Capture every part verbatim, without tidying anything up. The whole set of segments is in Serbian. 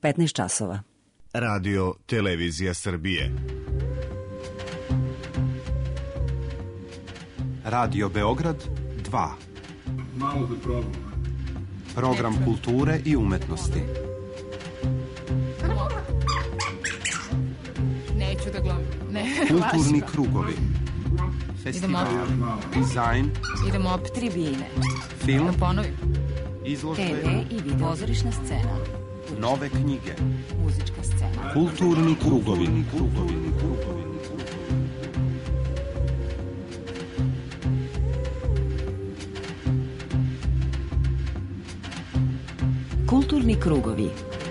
petnaest časova. Radio Televizija Srbije. Radio Beograd dva. Malo da probam. Program kulture i umetnosti. Neću da gledam. Ne, kulturni važno. Krugovi. Festival, dizajn. Idemo opet tribine. Film. Da ponovim. Izložbe. te ve i video. Pozorišna scena. Nove knjige. Muzička scena. Kulturni Krugovi. Kulturni Krugovi. Kulturni krugovi.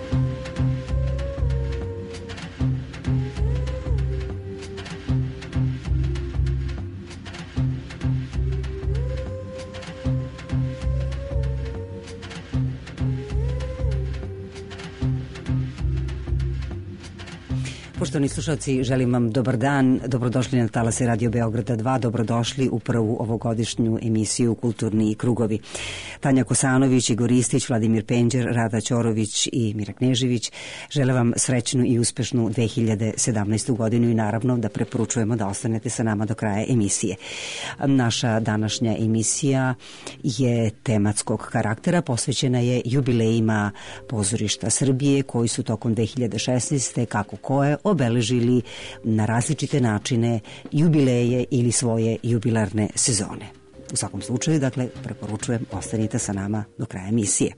Poštovani slušalci, želim vam dobar dan, dobrodošli na talase Radio Beograda dva, dobrodošli u prvu ovogodišnju emisiju Kulturni krugovi. Tanja Kosanović, Igor Ristić, Vladimir Penđer, Rada Ćorović i Mira Knežević žele vam srećnu i uspešnu dve hiljade sedamnaestu godinu i naravno da preporučujemo da ostanete sa nama do kraja emisije. Naša današnja emisija je tematskog karaktera, posvećena je jubilejima pozorišta Srbije koji su tokom dve hiljade šesnaeste kako koje obeležili na različite načine jubileje ili svoje jubilarne sezone. U svakom slučaju, dakle, preporučujem, ostanite sa nama do kraja emisije.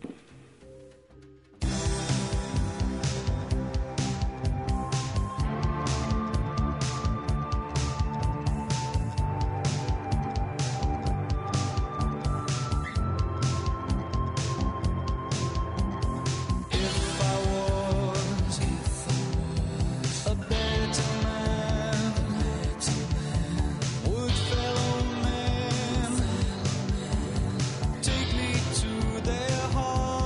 Take me to their heart.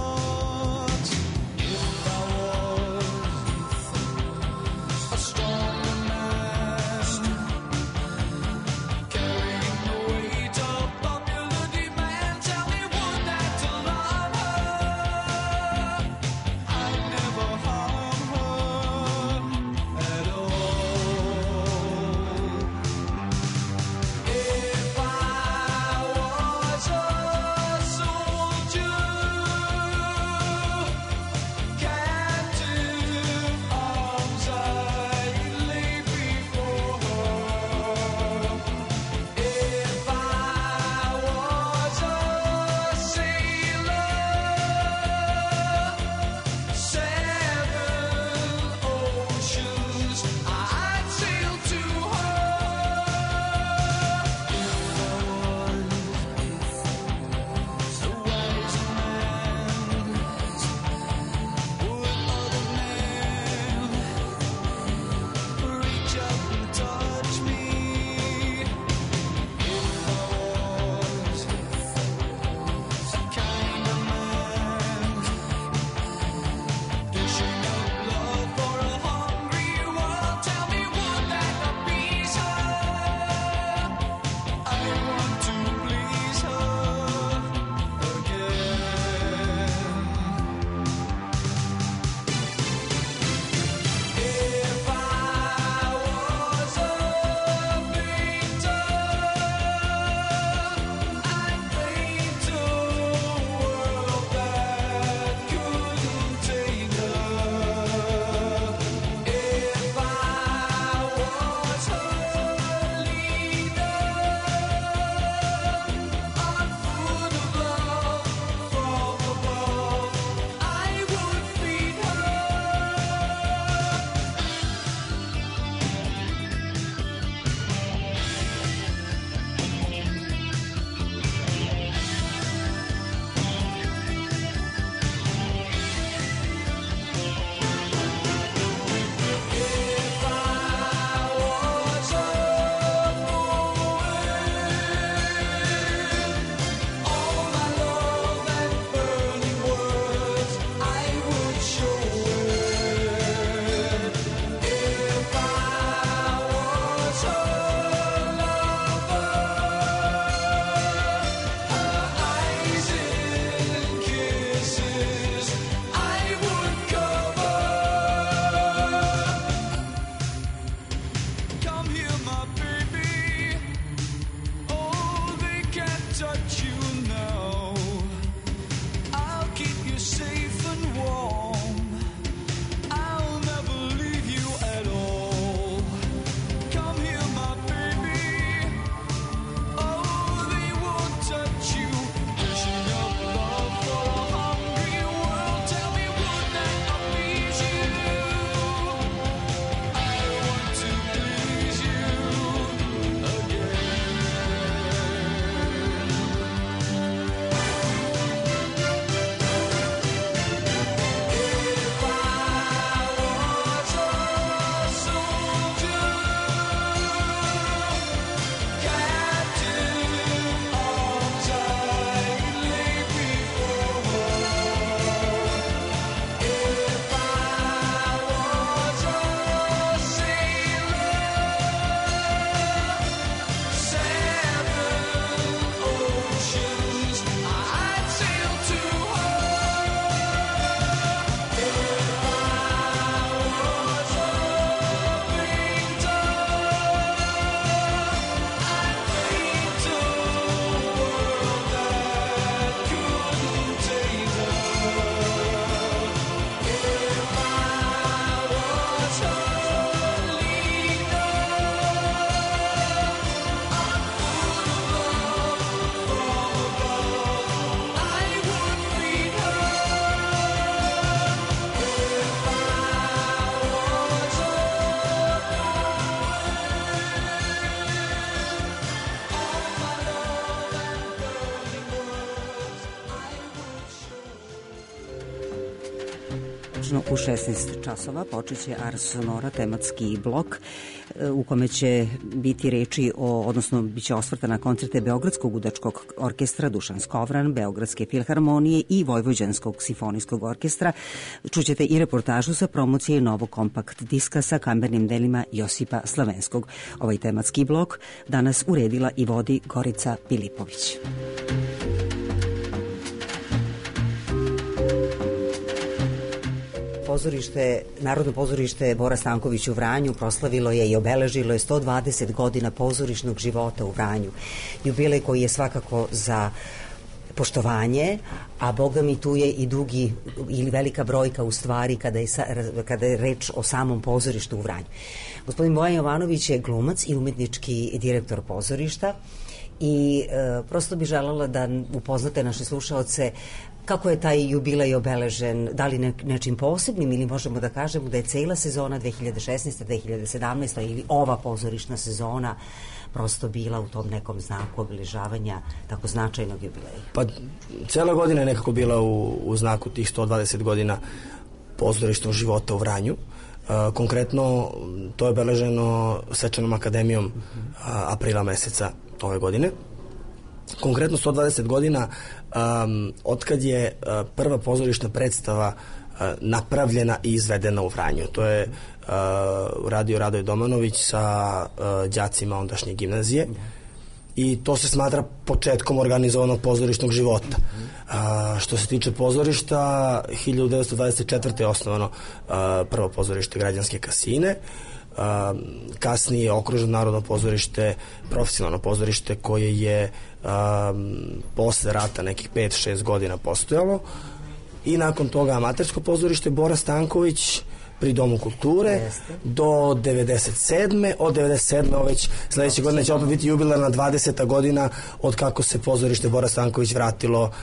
tačno u šesnaest časova počeće Ars Sonora, tematski blok u kome će biti reči o, odnosno biće osvrta na koncerte Beogradskog udačkog orkestra Dušan Skovran, Beogradske filharmonije i Vojvođanskog simfonijskog orkestra. Čućete i reportažu sa promocije novog kompakt diska sa kamernim delima Josipa Slavenskog. Ovaj tematski blok danas uredila i vodi Gorica Pilipović. Pozorište, Narodno pozorište Bora Stanković u Vranju proslavilo je i obeležilo je sto dvadeset godina pozorišnog života u Vranju. Jubilej koji je svakako za poštovanje, a boga mi tu je i dugi ili velika brojka u stvari kada je, kada je reč o samom pozorištu u Vranju. Gospodin Bojan Jovanović je glumac i umetnički direktor pozorišta i e, prosto bi želela da upoznate naše slušaoce kako je taj jubilej obeležen, da li ne, nečim posebnim ili možemo da kažemo da je cela sezona dve hiljade šesnaeste dve hiljade sedamnaeste ili ova pozorišna sezona prosto bila u tom nekom znaku obeležavanja tako značajnog jubileja. Pa cela godina je nekako bila u, u znaku tih sto dvadeset godina pozorišnog života u Vranju. Uh, konkretno to je obeleženo Svečanom akademijom uh, aprila meseca ove godine. Konkretno sto dvadeset godina um, otkad je uh, prva pozorišna predstava uh, napravljena i izvedena u Vranju. To je uh, radio Radoje Domanović sa uh, đacima ondašnje gimnazije i to se smatra početkom organizovanog pozorišnog života. Uh, što se tiče pozorišta, hiljadu devetsto dvadeset četvrte je osnovano uh, prvo pozorište Građanske kasine. Uh, kasnije je okruženo Narodno pozorište, profesionalno pozorište koje je um, posle rata nekih pet šest godina postojalo i nakon toga amatersko pozorište Bora Stanković pri Domu kulture. Jeste. Do devedeset sedme Od devedeset sedme već sledeće godine će opet biti jubilarna dvadeseta godina od kako se pozorište Bora Stanković vratilo uh,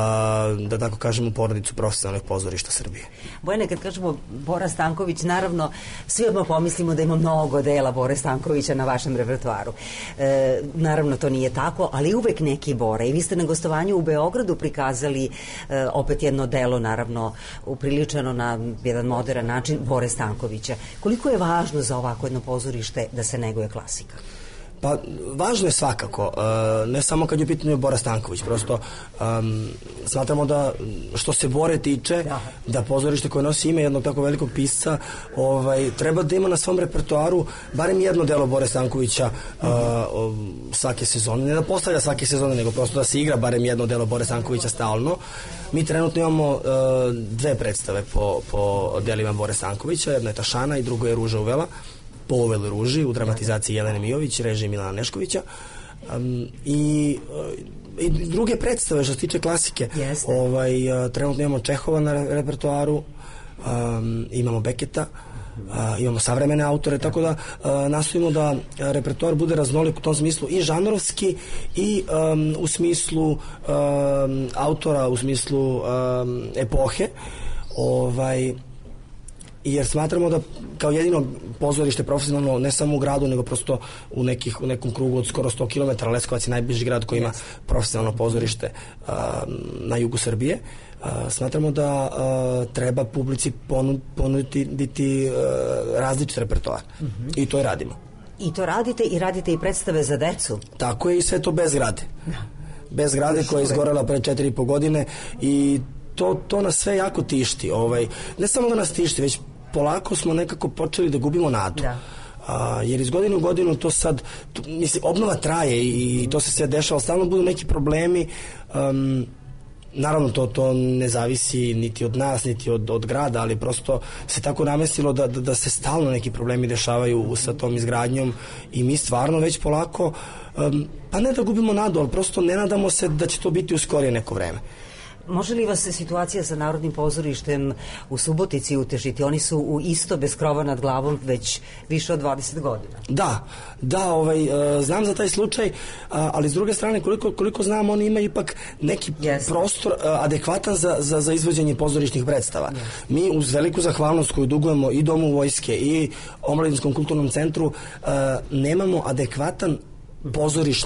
da tako kažemo u porodicu profesionalnih pozorišta Srbije. Bojane, kad kažemo Bora Stanković, naravno svi odmah pomislimo da ima mnogo dela Bore Stankovića na vašem repertoaru. E, naravno to nije tako, ali uvek neki Bora. I vi ste na gostovanju u Beogradu prikazali e, opet jedno delo, naravno upriličeno na jedan modern način, Bore Stankovića. Koliko je važno za ovako jedno pozorište da se neguje klasika? Pa, važno je svakako, uh, ne samo kad je u pitanju Bora Stanković, prosto um, smatramo da što se Bore tiče, da, da pozorište koje nosi ime jednog tako velikog pisca, ovaj, treba da ima na svom repertoaru barem jedno delo Bore Stankovića uh, uh, svake sezone, ne da postavlja svake sezone, nego prosto da se igra barem jedno delo Bore Stankovića stalno. Mi trenutno imamo uh, dve predstave po, po delima Bore Stankovića, jedna je Tašana i druga je Ruža uvela, po Uveli ruži u dramatizaciji Jelene Mijović, režiji Milana Neškovića. Um, i, uh, i druge predstave što se tiče klasike. Ovaj, uh, trenutno imamo Čehova na repertoaru, um, imamo Beketa, uh, imamo savremene autore, tako da uh, nastojimo da repertoar bude raznolik u tom smislu i žanrovski i um, u smislu um, autora, u smislu um, epohe. Ovaj, jer smatramo da kao jedino pozorište profesionalno ne samo u gradu nego prosto u, nekih, u nekom krugu od skoro sto kilometara, Leskovac je najbliži grad koji ima profesionalno pozorište uh, na jugu Srbije. Uh, smatramo da uh, treba publici ponud, ponuditi uh, različit repertoar. Mm-hmm. I to i radimo. I to radite i radite i predstave za decu? Tako je, i sve to bez grade. Bez grade koja je izgorela pre četiri i po godine i To, to nas sve jako tišti. Ovaj, ne samo da nas tišti, već polako smo nekako počeli da gubimo nadu. Da. A, jer iz godine u godinu to sad, to, mislim, obnova traje i, i to se sve dešava, stalno budu neki problemi. Um, naravno, to, to ne zavisi niti od nas, niti od, od grada, ali prosto se tako namestilo da, da, da se stalno neki problemi dešavaju sa tom izgradnjom i mi stvarno već polako, um, pa ne da gubimo nadu, ali prosto ne nadamo se da će to biti u skorije neko vreme. Može li vas situacija sa Narodnim pozorištem u Subotici utešiti? Oni su u isto bez krova nad glavom već više od dvadeset godina. Da, da, ovaj, uh, znam za taj slučaj, uh, ali s druge strane, koliko, koliko znam, oni imaju ipak neki yes. prostor uh, adekvatan za, za, za izvođenje pozorišnih predstava. Yes. Mi uz veliku zahvalnost koju dugujemo i Domu vojske i Omladinskom kulturnom centru uh, nemamo adekvatan pozorišni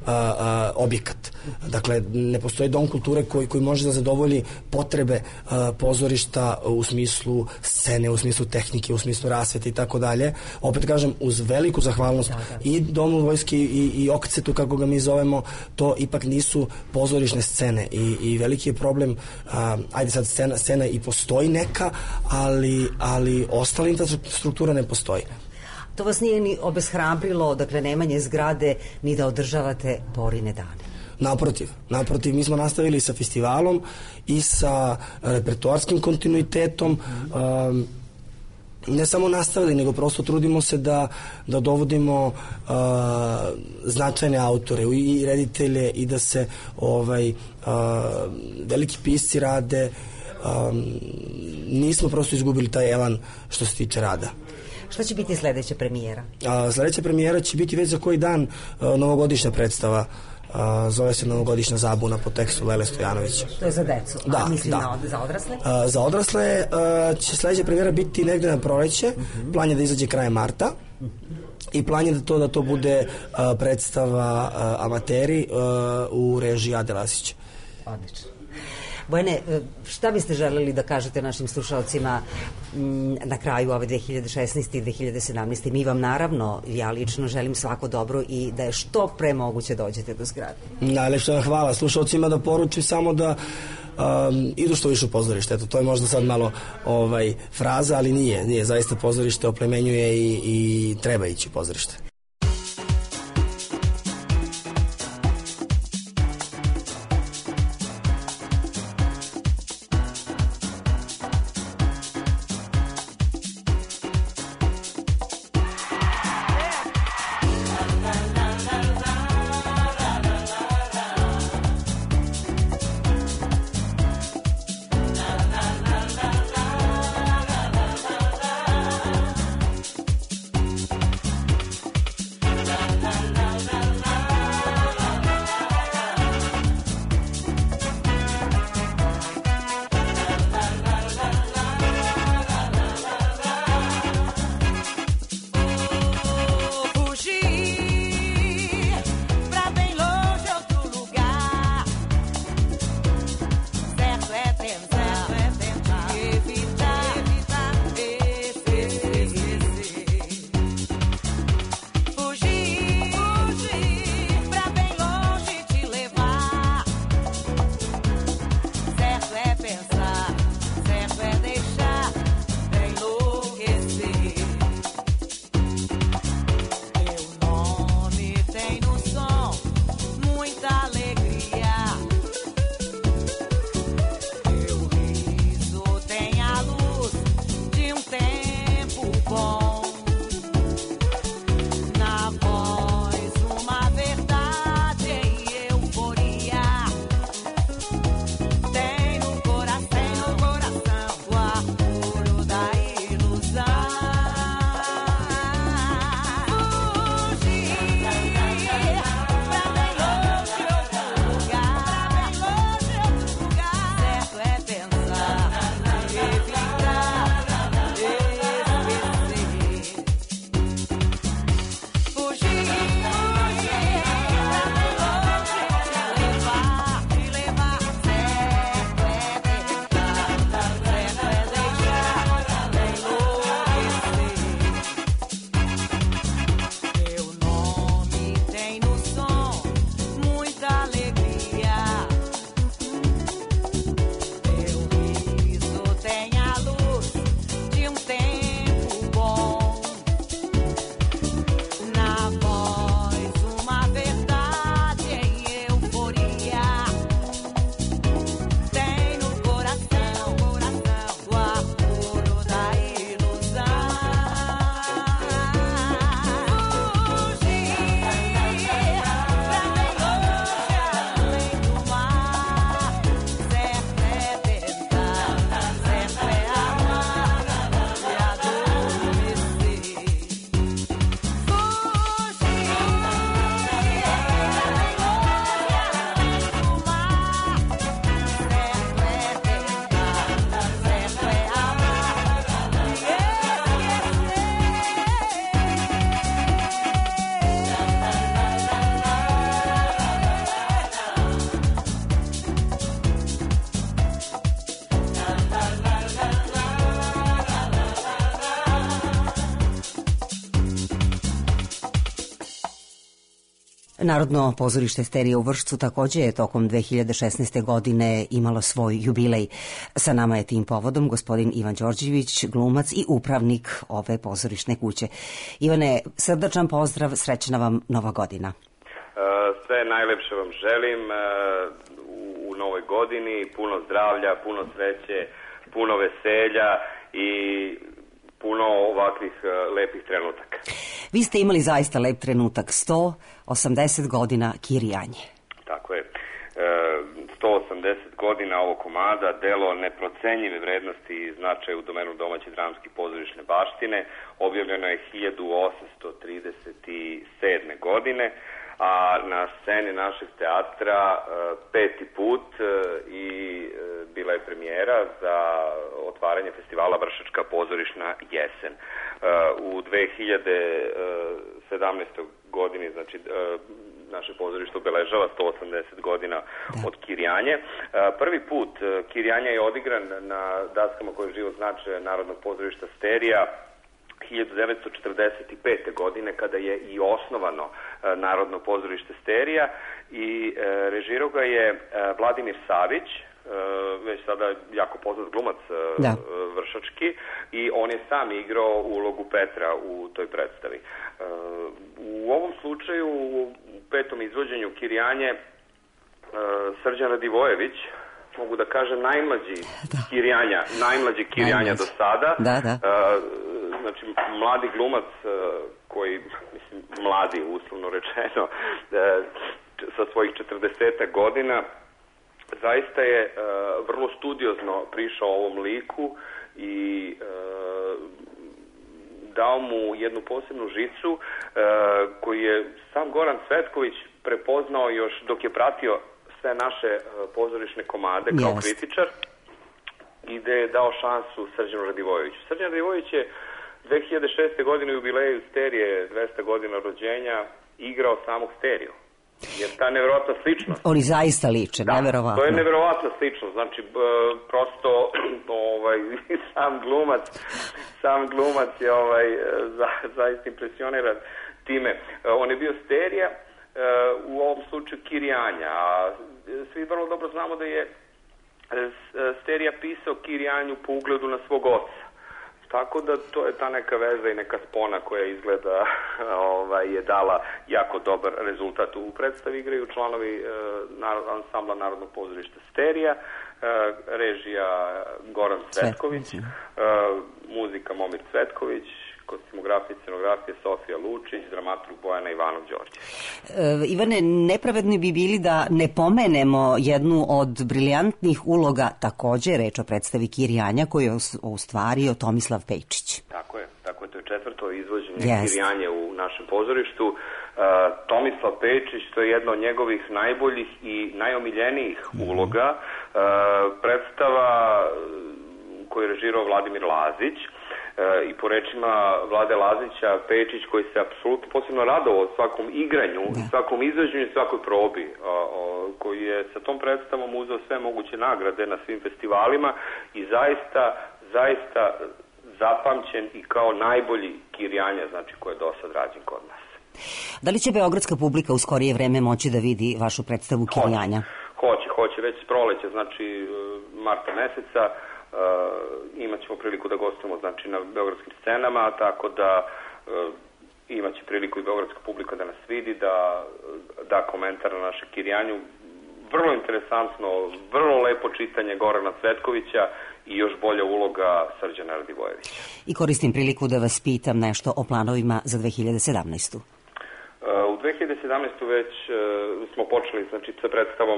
a, a, objekat. Dakle, ne postoji dom kulture koji, koji može da zadovolji potrebe a, pozorišta u smislu scene, u smislu tehnike, u smislu rasvete i tako dalje. Opet kažem, uz veliku zahvalnost da, da. i Domu vojske i, i Okcetu, kako ga mi zovemo, to ipak nisu pozorišne scene i, i veliki je problem, a, ajde sad scena, scena i postoji neka, ali, ali ostala infrastruktura ne postoji. To vas nije ni obeshrabrilo, dakle, nemanje zgrade, ni da održavate Borine dane? Naprotiv, naprotiv, mi smo nastavili sa festivalom i sa repertoarskim kontinuitetom, um, ne samo nastavili, nego prosto trudimo se da, da dovodimo uh, značajne autore i reditelje i da se ovaj, uh, veliki pisci rade. Um, nismo prosto izgubili taj elan što se tiče rada. Šta će biti sledeća premijera? A, sledeća premijera će biti već za koji dan a, novogodišnja predstava. A, zove se Novogodišnja zabuna po tekstu Lele Stojanovića. To je za decu, da, a mislim da. na, za odrasle? A, za odrasle a, će sledeća premijera biti negde na proleće. Uh-huh. Plan je da izađe krajem marta. Uh-huh. I plan je da to, da to bude a, predstava a, amateri a, u režiji Ade Lasića. Odlično. Bojane, šta biste želeli da kažete našim slušalcima na kraju ove dve hiljade šesnaeste i dve hiljade sedamnaeste? Mi vam naravno, ja lično želim svako dobro i da je što pre moguće dođete do zgrade. Najlepša vam hvala slušalcima, da poručim samo da um, idu što više u pozorište. Eto, to je možda sad malo ovaj, fraza, ali nije, nije. Zaista pozorište oplemenjuje i, i treba ići u pozorište. Narodno pozorište Sterija u Vršcu takođe je tokom dve hiljade šesnaeste. godine imalo svoj jubilej. Sa nama je tim povodom gospodin Ivan Đorđević, glumac i upravnik ove pozorišne kuće. Ivane, srdačan pozdrav, srećna vam Nova godina. Sve najlepše vam želim u novoj godini, puno zdravlja, puno sreće, puno veselja i puno ovakvih lepih trenutaka. Vi ste imali zaista lep trenutak, sto osamdeset godina Kirijanje. Tako je. sto osamdeset godina ovog komada, delo neprocenjive vrednosti i značaja u domenu domaće dramske pozorišne baštine, objavljeno je hiljadu osamsto trideset sedme. godine, a na sceni našeg teatra peti put i bila je premijera za otvaranje festivala Vršačka pozorišna jesen. U dve hiljade sedamnaestoj. godini, znači naše pozorište obeležava sto osamdeset godina da. od Kirijanje. Prvi put Kirijanje je odigran na daskama koje živo znače Narodnog pozorišta Sterija hiljadu devetsto četrdeset pete. godine, kada je i osnovano Narodno pozorište Sterija, i režirao ga je Vladimir Savić, već sada jako poznat glumac da. vršački, i on je sam igrao ulogu Petra u toj predstavi. U ovom slučaju, u petom izvođenju Kirijanje, Srđan Radivojević, mogu da kažem najmlađi da. Kirijanja, najmlađi Kirijanja do sada, da, da. Znači mladi glumac koji, mislim, mladi uslovno rečeno, sa svojih četrdeset godina, zaista je uh, vrlo studiozno prišao ovom liku i uh, dao mu jednu posebnu žicu uh, koju je sam Goran Cvetković prepoznao još dok je pratio sve naše uh, pozorišne komade kao yes. kritičar, i gde je dao šansu Srđanu Radivojeviću. Srđan Radivojević je dve hiljade šeste. godine u jubileju Sterije, dvesta godina rođenja, igrao samog Steriju. Jer ta neverovatna sličnost. Oni zaista liče, da, neverovatno. To je neverovatna sličnost, znači b, prosto ovaj, sam glumac, sam glumac je ovaj, za, zaista impresioniran time. On je bio Sterija, u ovom slučaju Kirijanja, a svi vrlo dobro znamo da je Sterija pisao Kirijanju po ugledu na svog oca. Tako da to je ta neka veza i neka spona koja izgleda ovaj, je dala jako dobar rezultat. U predstavi igraju članovi e, narod, ansambla Narodnog pozorišta Sterija, e, režija Goran Cvetković, e, muzika Momir Cvetković, kostimografija i scenografija Sofija Lučić, dramaturg Bojana Ivanov Đorđe. E, Ivane, nepravedni bi bili da ne pomenemo jednu od briljantnih uloga, takođe reč o predstavi Kirijanja, koju je ostvario Tomislav Pejčić. Tako je, tako je, to je četvrto izvođenje yes. Kirijanje u našem pozorištu. Uh, Tomislav Pejčić, to je jedna od njegovih najboljih i najomiljenijih mm-hmm. uloga. Uh, predstava koju je režirao Vladimir Lazić, E, i po rečima Vlade Lazića, Pejčić, koji se apsolutno posebno radovao svakom igranju, da. svakom izvođenju i svakoj probi, a, a, koji je sa tom predstavom uzeo sve moguće nagrade na svim festivalima i zaista, zaista zapamćen i kao najbolji Kirijanja, znači, koji je do sad rađen kod nas. Da li će beogradska publika u skorije vreme moći da vidi vašu predstavu Kirijanja? Hoće, hoće, već s proleća, znači marta meseca. Uh, imat ćemo priliku da gostujemo, znači, na beogradskim scenama, tako da uh, imat će priliku i beogradska publika da nas vidi, da da komentar na naše Kirijanju. Vrlo interesantno, vrlo lepo čitanje Gorana Cvetkovića i još bolja uloga Srđana Radivojevića. I koristim priliku da vas pitam nešto o planovima za dve hiljade sedamnaestu. Uh, u dve hiljade sedamnaestoj. već uh, smo počeli, znači, sa predstavom,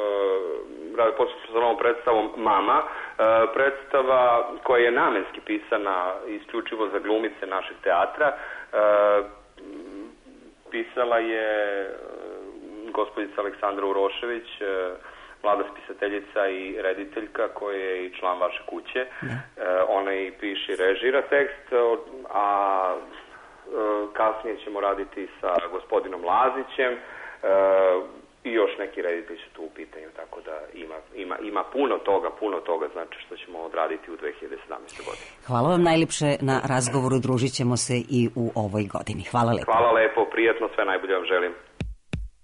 uh, počeli smo sa novom predstavom Mama, uh, predstava koja je namenski pisana isključivo za glumice našeg teatra. Uh, pisala je uh, gospođica Aleksandra Urošević, uh, mlada spisateljica i rediteljka koja je i član vaše kuće. Uh, ona i piše i režira tekst, a kasnije ćemo raditi sa gospodinom Lazićem i još neki reditelji su tu u pitanju, tako da ima, ima, ima puno toga, puno toga, znači, što ćemo odraditi u dve hiljade sedamnaestoj. godini. Hvala vam najlepše na razgovoru, družit ćemo se i u ovoj godini. Hvala lepo. Hvala lepo, prijatno, sve najbolje vam želim.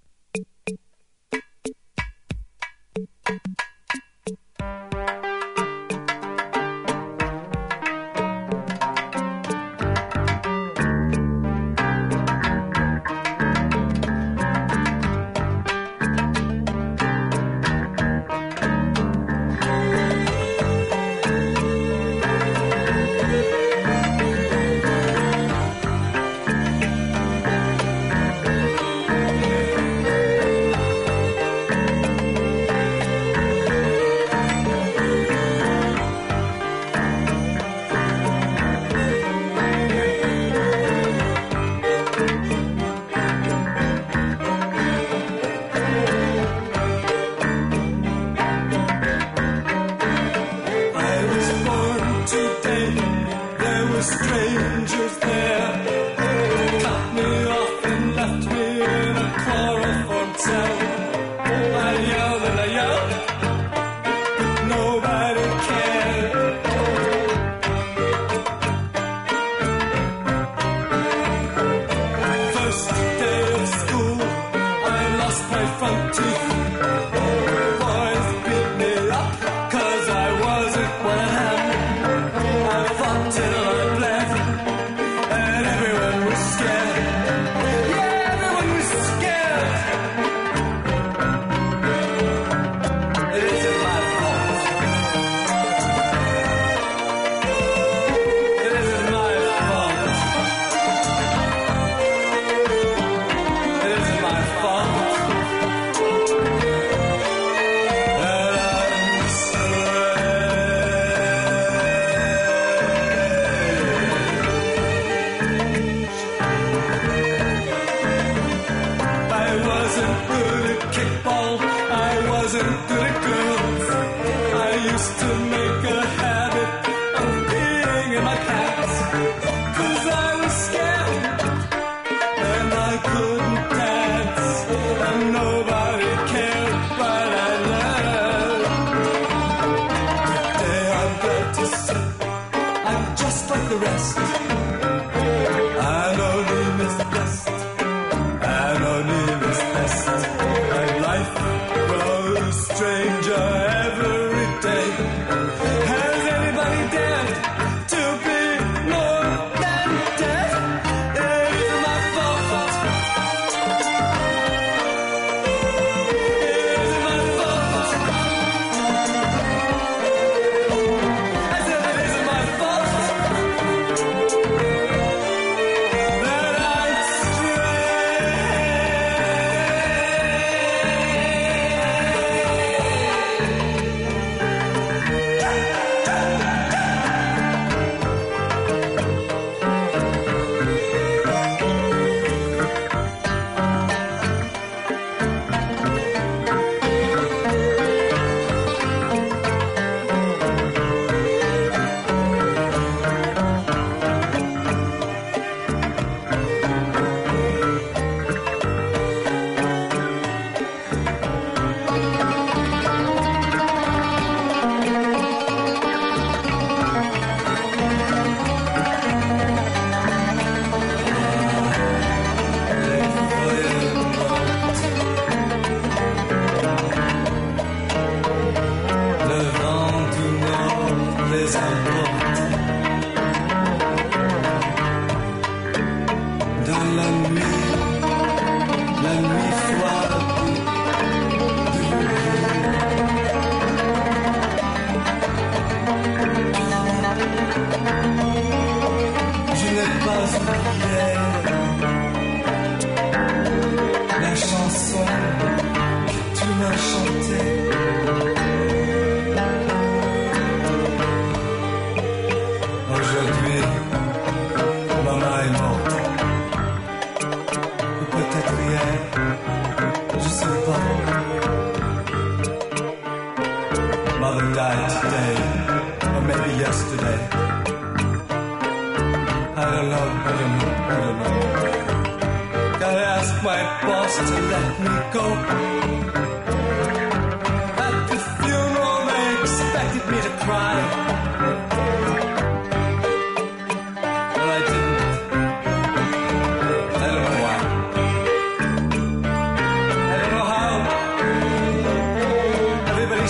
Everybody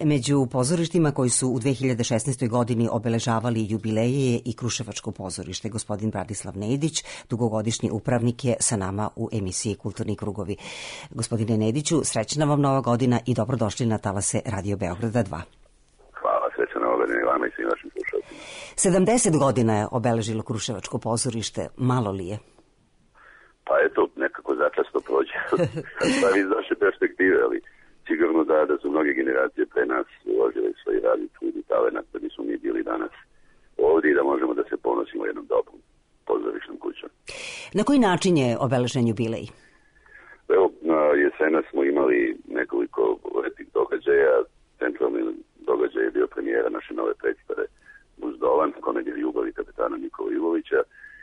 Među pozorištima koji su u dve hiljade šesnaestoj. godini obeležavali jubileje je i Kruševačko pozorište. Gospodin Bradislav Nedić, dugogodišnji upravnik, je sa nama u emisiji Kulturni krugovi. Gospodine Nediću, srećna vam nova godina i dobrodošli na talase Radio Beograda dva. Hvala, srećna nova godina i vama i svim vašim slušalcima. sedamdeset godina je obeležilo Kruševačko pozorište, malo li je? Pa eto, nekako začasno prođe. Stavi iz naše perspektive, ali sigurno da, da su mnoge generacije pre nas uložili svoj rad i trud i talenat da bismo mi bili danas ovdje i da možemo da se ponosimo jednom dobrom pozorišnom kućom. Na koji način je obeležen jubilej? Evo, na jesena smo imali nekoliko lepih događaja. Centralni događaj je bio premijera naše nove predstave Buzdovan, komedija Ljubavi kapetana Nikola Ivovića,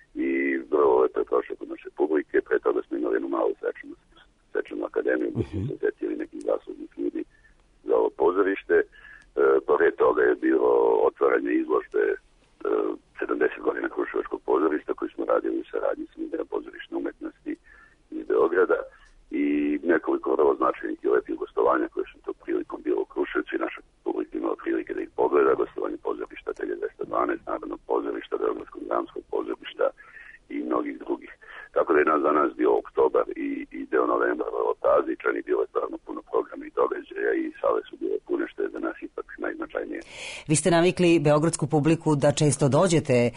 i vrlo lepo je prošlo kod naše publike. Pre toga smo imali jednu malu svečanu, svečanu akademiju, gdje smo se zetili nekih zaslužnih ljudi za ovo pozorište. E, Pored toga je bilo otvaranje izložbe e, sedamdeset godina Kruševačkog pozorišta, koji smo radili u saradnji s Muzeom pozorišne umetnosti iz Beograda, i nekoliko vrlo značajnih i lepih gostovanja koje su to prilikom bilo u Kruševcu i naša publika imala prilike da ih pogleda. Gostovanje pozorišta T G dvesta dvanaest, Narodnog pozorišta, Beogradskog dramskog pozorišta i mnogih drugih. Tako da je nas za nas bio oktobar i, i deo novembra vrlo prazničan i bilo je stvarno puno programa i događaja i sale su bile pune, što je za nas ipak najznačajnije. Vi ste navikli beogradsku publiku da često dođete e,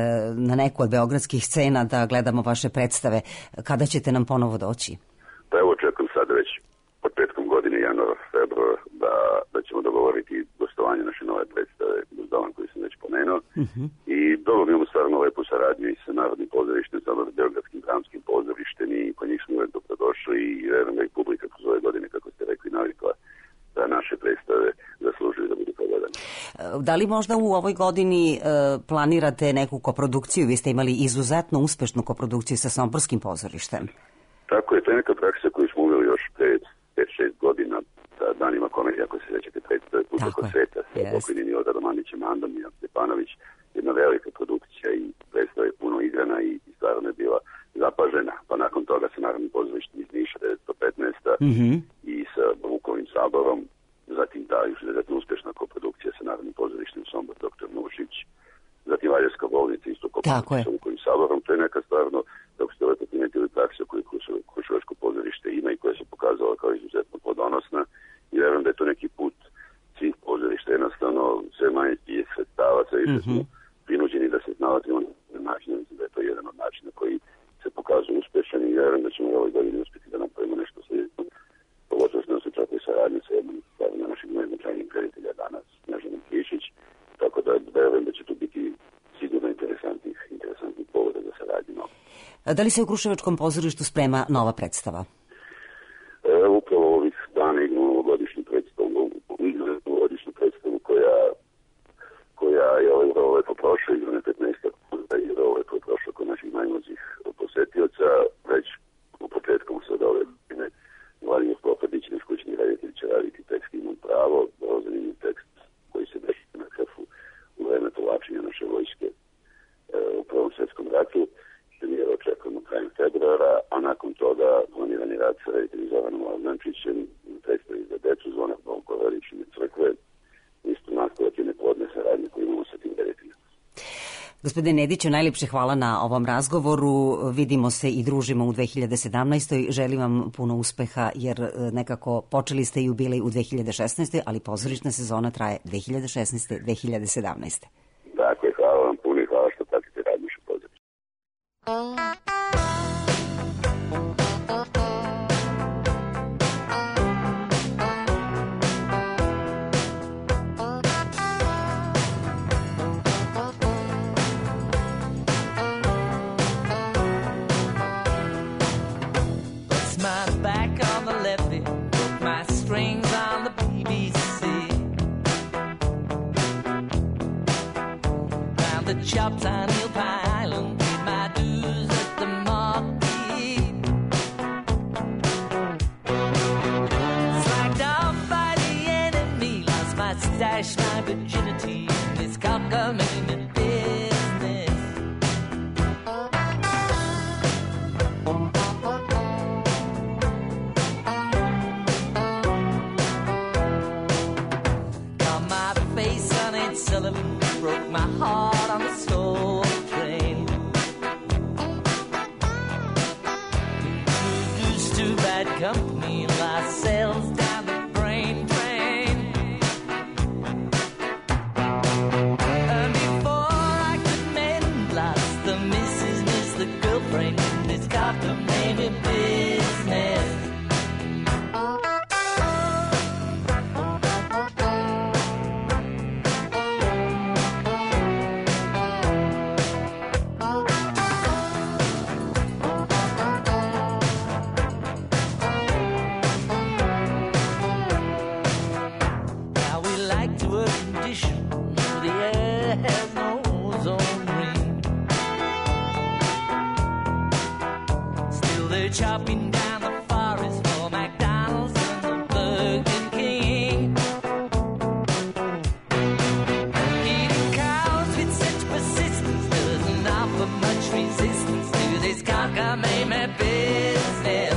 na neku od beogradskih scena da gledamo vaše predstave. Kada ćete nam ponovo doći? Pa evo, očekujem sada već početkom godine, januar, februar, da, da ćemo dogovoriti gostovanje naše nove predstave Buzdovan, koji sam već pomenuo. Uh-huh. I dobro, imamo stvarno lepu saradnju i sa Narodnim pozorištem, sa Beogradskim dramskim pozorištem, i po njih smo uvek dobrodošli i verujem da i publika kroz ove godine, kako ste rekli, navikla da naše predstave zaslužuju da budu pogledane. Da li možda u ovoj godini e, planirate neku koprodukciju? Vi ste imali izuzetno uspešnu koprodukciju sa Somborskim pozorištem. Tako je, to je neka praksa koju smo uveli još pred pet šest godina sa danima komedija, ako se sećate, predstave Put oko sveta sa yes. pokojnim Miloradom Mandićem, Andom i Stepanović. Jedna velika produkcija i predstava je puno igrana i stvarno je bila zapažena. Pa nakon toga sa Narodnim pozorištem iz Niša devetsto petnaesta. Mm-hmm. i sa Vukovim saborom. Zatim ta još izuzetno uspešna koprodukcija sa Narodnim pozorištem Sombor doktor Nušić. Zatim Valjarska bolnica, isto koprodukcija sa Vukovim saborom. To je neka stvarno, kako ste lepo primetili, praksa koju Kruševačko pozorište ima i koja se pokazala kao izuzetno plodonosna, i verujem da je to neki put svih pozorišta. Jednostavno sve manje tih sredstava, sve više smo prinuđeni da se snalazimo na način. Mislim da je to jedan od načina koji se pokazuje uspešan i verujem da ćemo u ovoj godini uspjeti da napravimo nešto slično. Pogotovo što nas učakuje saradnje sa jednom od naših najznačajnijih reditelja danas, Snežanom Klišić, tako da verujem da će tu biti sigurno interesantnih, interesantnih povoda za saradnju. Da li se u Kruševačkom pozorištu sprema nova predstava? E, upravo ovih dana imamo novogodišnju predstavu, novogodišnju predstavu koja, koja je ovaj vrlo lepo prošla, igrane petnaestak puta i vrlo lepo prošla kod naših najmlađih posetioca. Već u početkom sada ove godine Vladimir Popadić, naš kućni reditelj, će raditi tekst Imam pravo, vrlo zanimljiv tekst koji se dešava na Krfu u vreme povlačenja naše vojske e, u Prvom svjetskom ratu. Premijer očekujemo krajem februara, a nakon toga planirani rad sa rediteljem Zoranom Laznančićem, predstavi za decu, Zvona Bogoveličine crkve, isto nastavak je neplodne saradnje koje imamo sa tim rediteljima. Gospodine Nediću, najljepše hvala na ovom razgovoru. Vidimo se i družimo u dve hiljade sedamnaestoj. Želim vam puno uspeha, jer nekako počeli ste jubilej u dve hiljade šesnaestoj. ali pozorišna sezona traje dve hiljade šesnaeste do dve hiljade sedamnaeste. Tako je, hvala vam puno i hvala što pratite rad naše pozorište. Chops on Hill Pie Island, paid my dues at the Marquee. Slacked off by the enemy, lost my stash, my virginity. This cockamamie business. Sullivan broke my heart on the slow train. Introduced to bad company, ourselves down the brain drain. And before I could mend, lost the missus, missed the girlfriend, this copper made me business. Chopping down the forest for McDonald's and the Burger King. Eating cows with such persistence doesn't offer much resistance to this cockamamie business.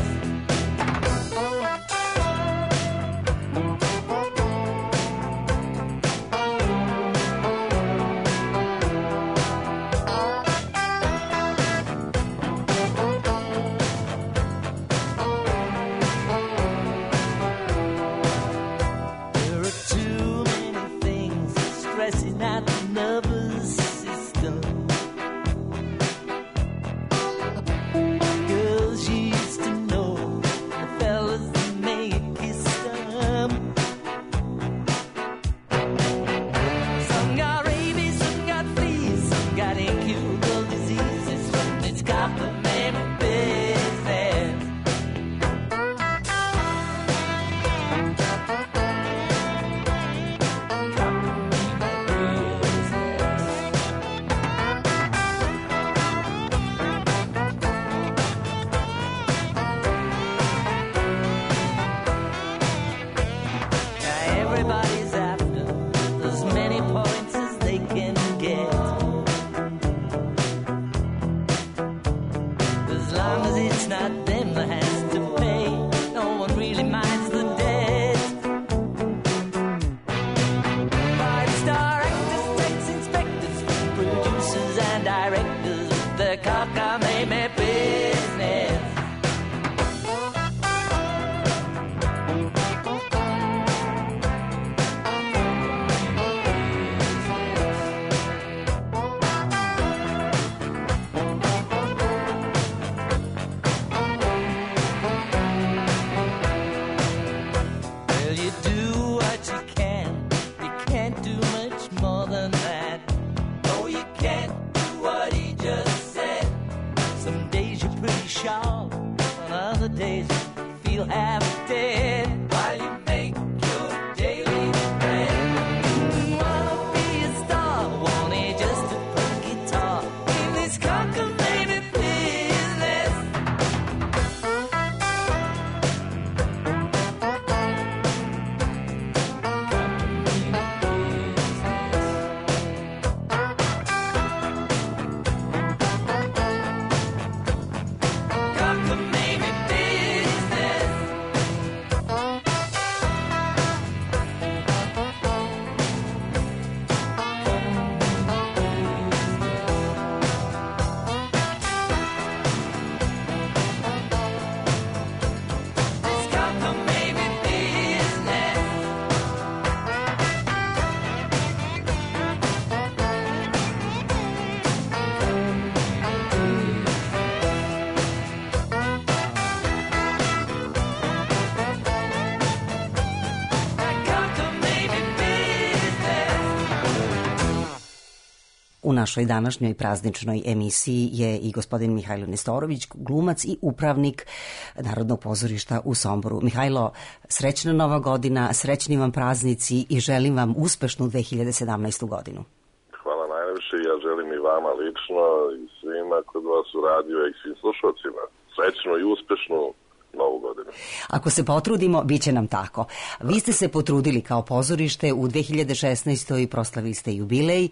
U našoj današnjoj prazničnoj emisiji je i gospodin Mihajlo Nestorović, glumac i upravnik Narodnog pozorišta u Somboru. Mihajlo, srećna nova godina, srećni vam praznici i želim vam uspešnu dve hiljade sedamnaestu godinu. Hvala najviše, ja želim i vama lično i svima kod vas u radiju i svim slušalcima. Srećnu i uspešnu novu godinu. Ako se potrudimo, bit će nam tako. Vi ste se potrudili kao pozorište, u dve hiljade šesnaestoj proslavili ste jubilej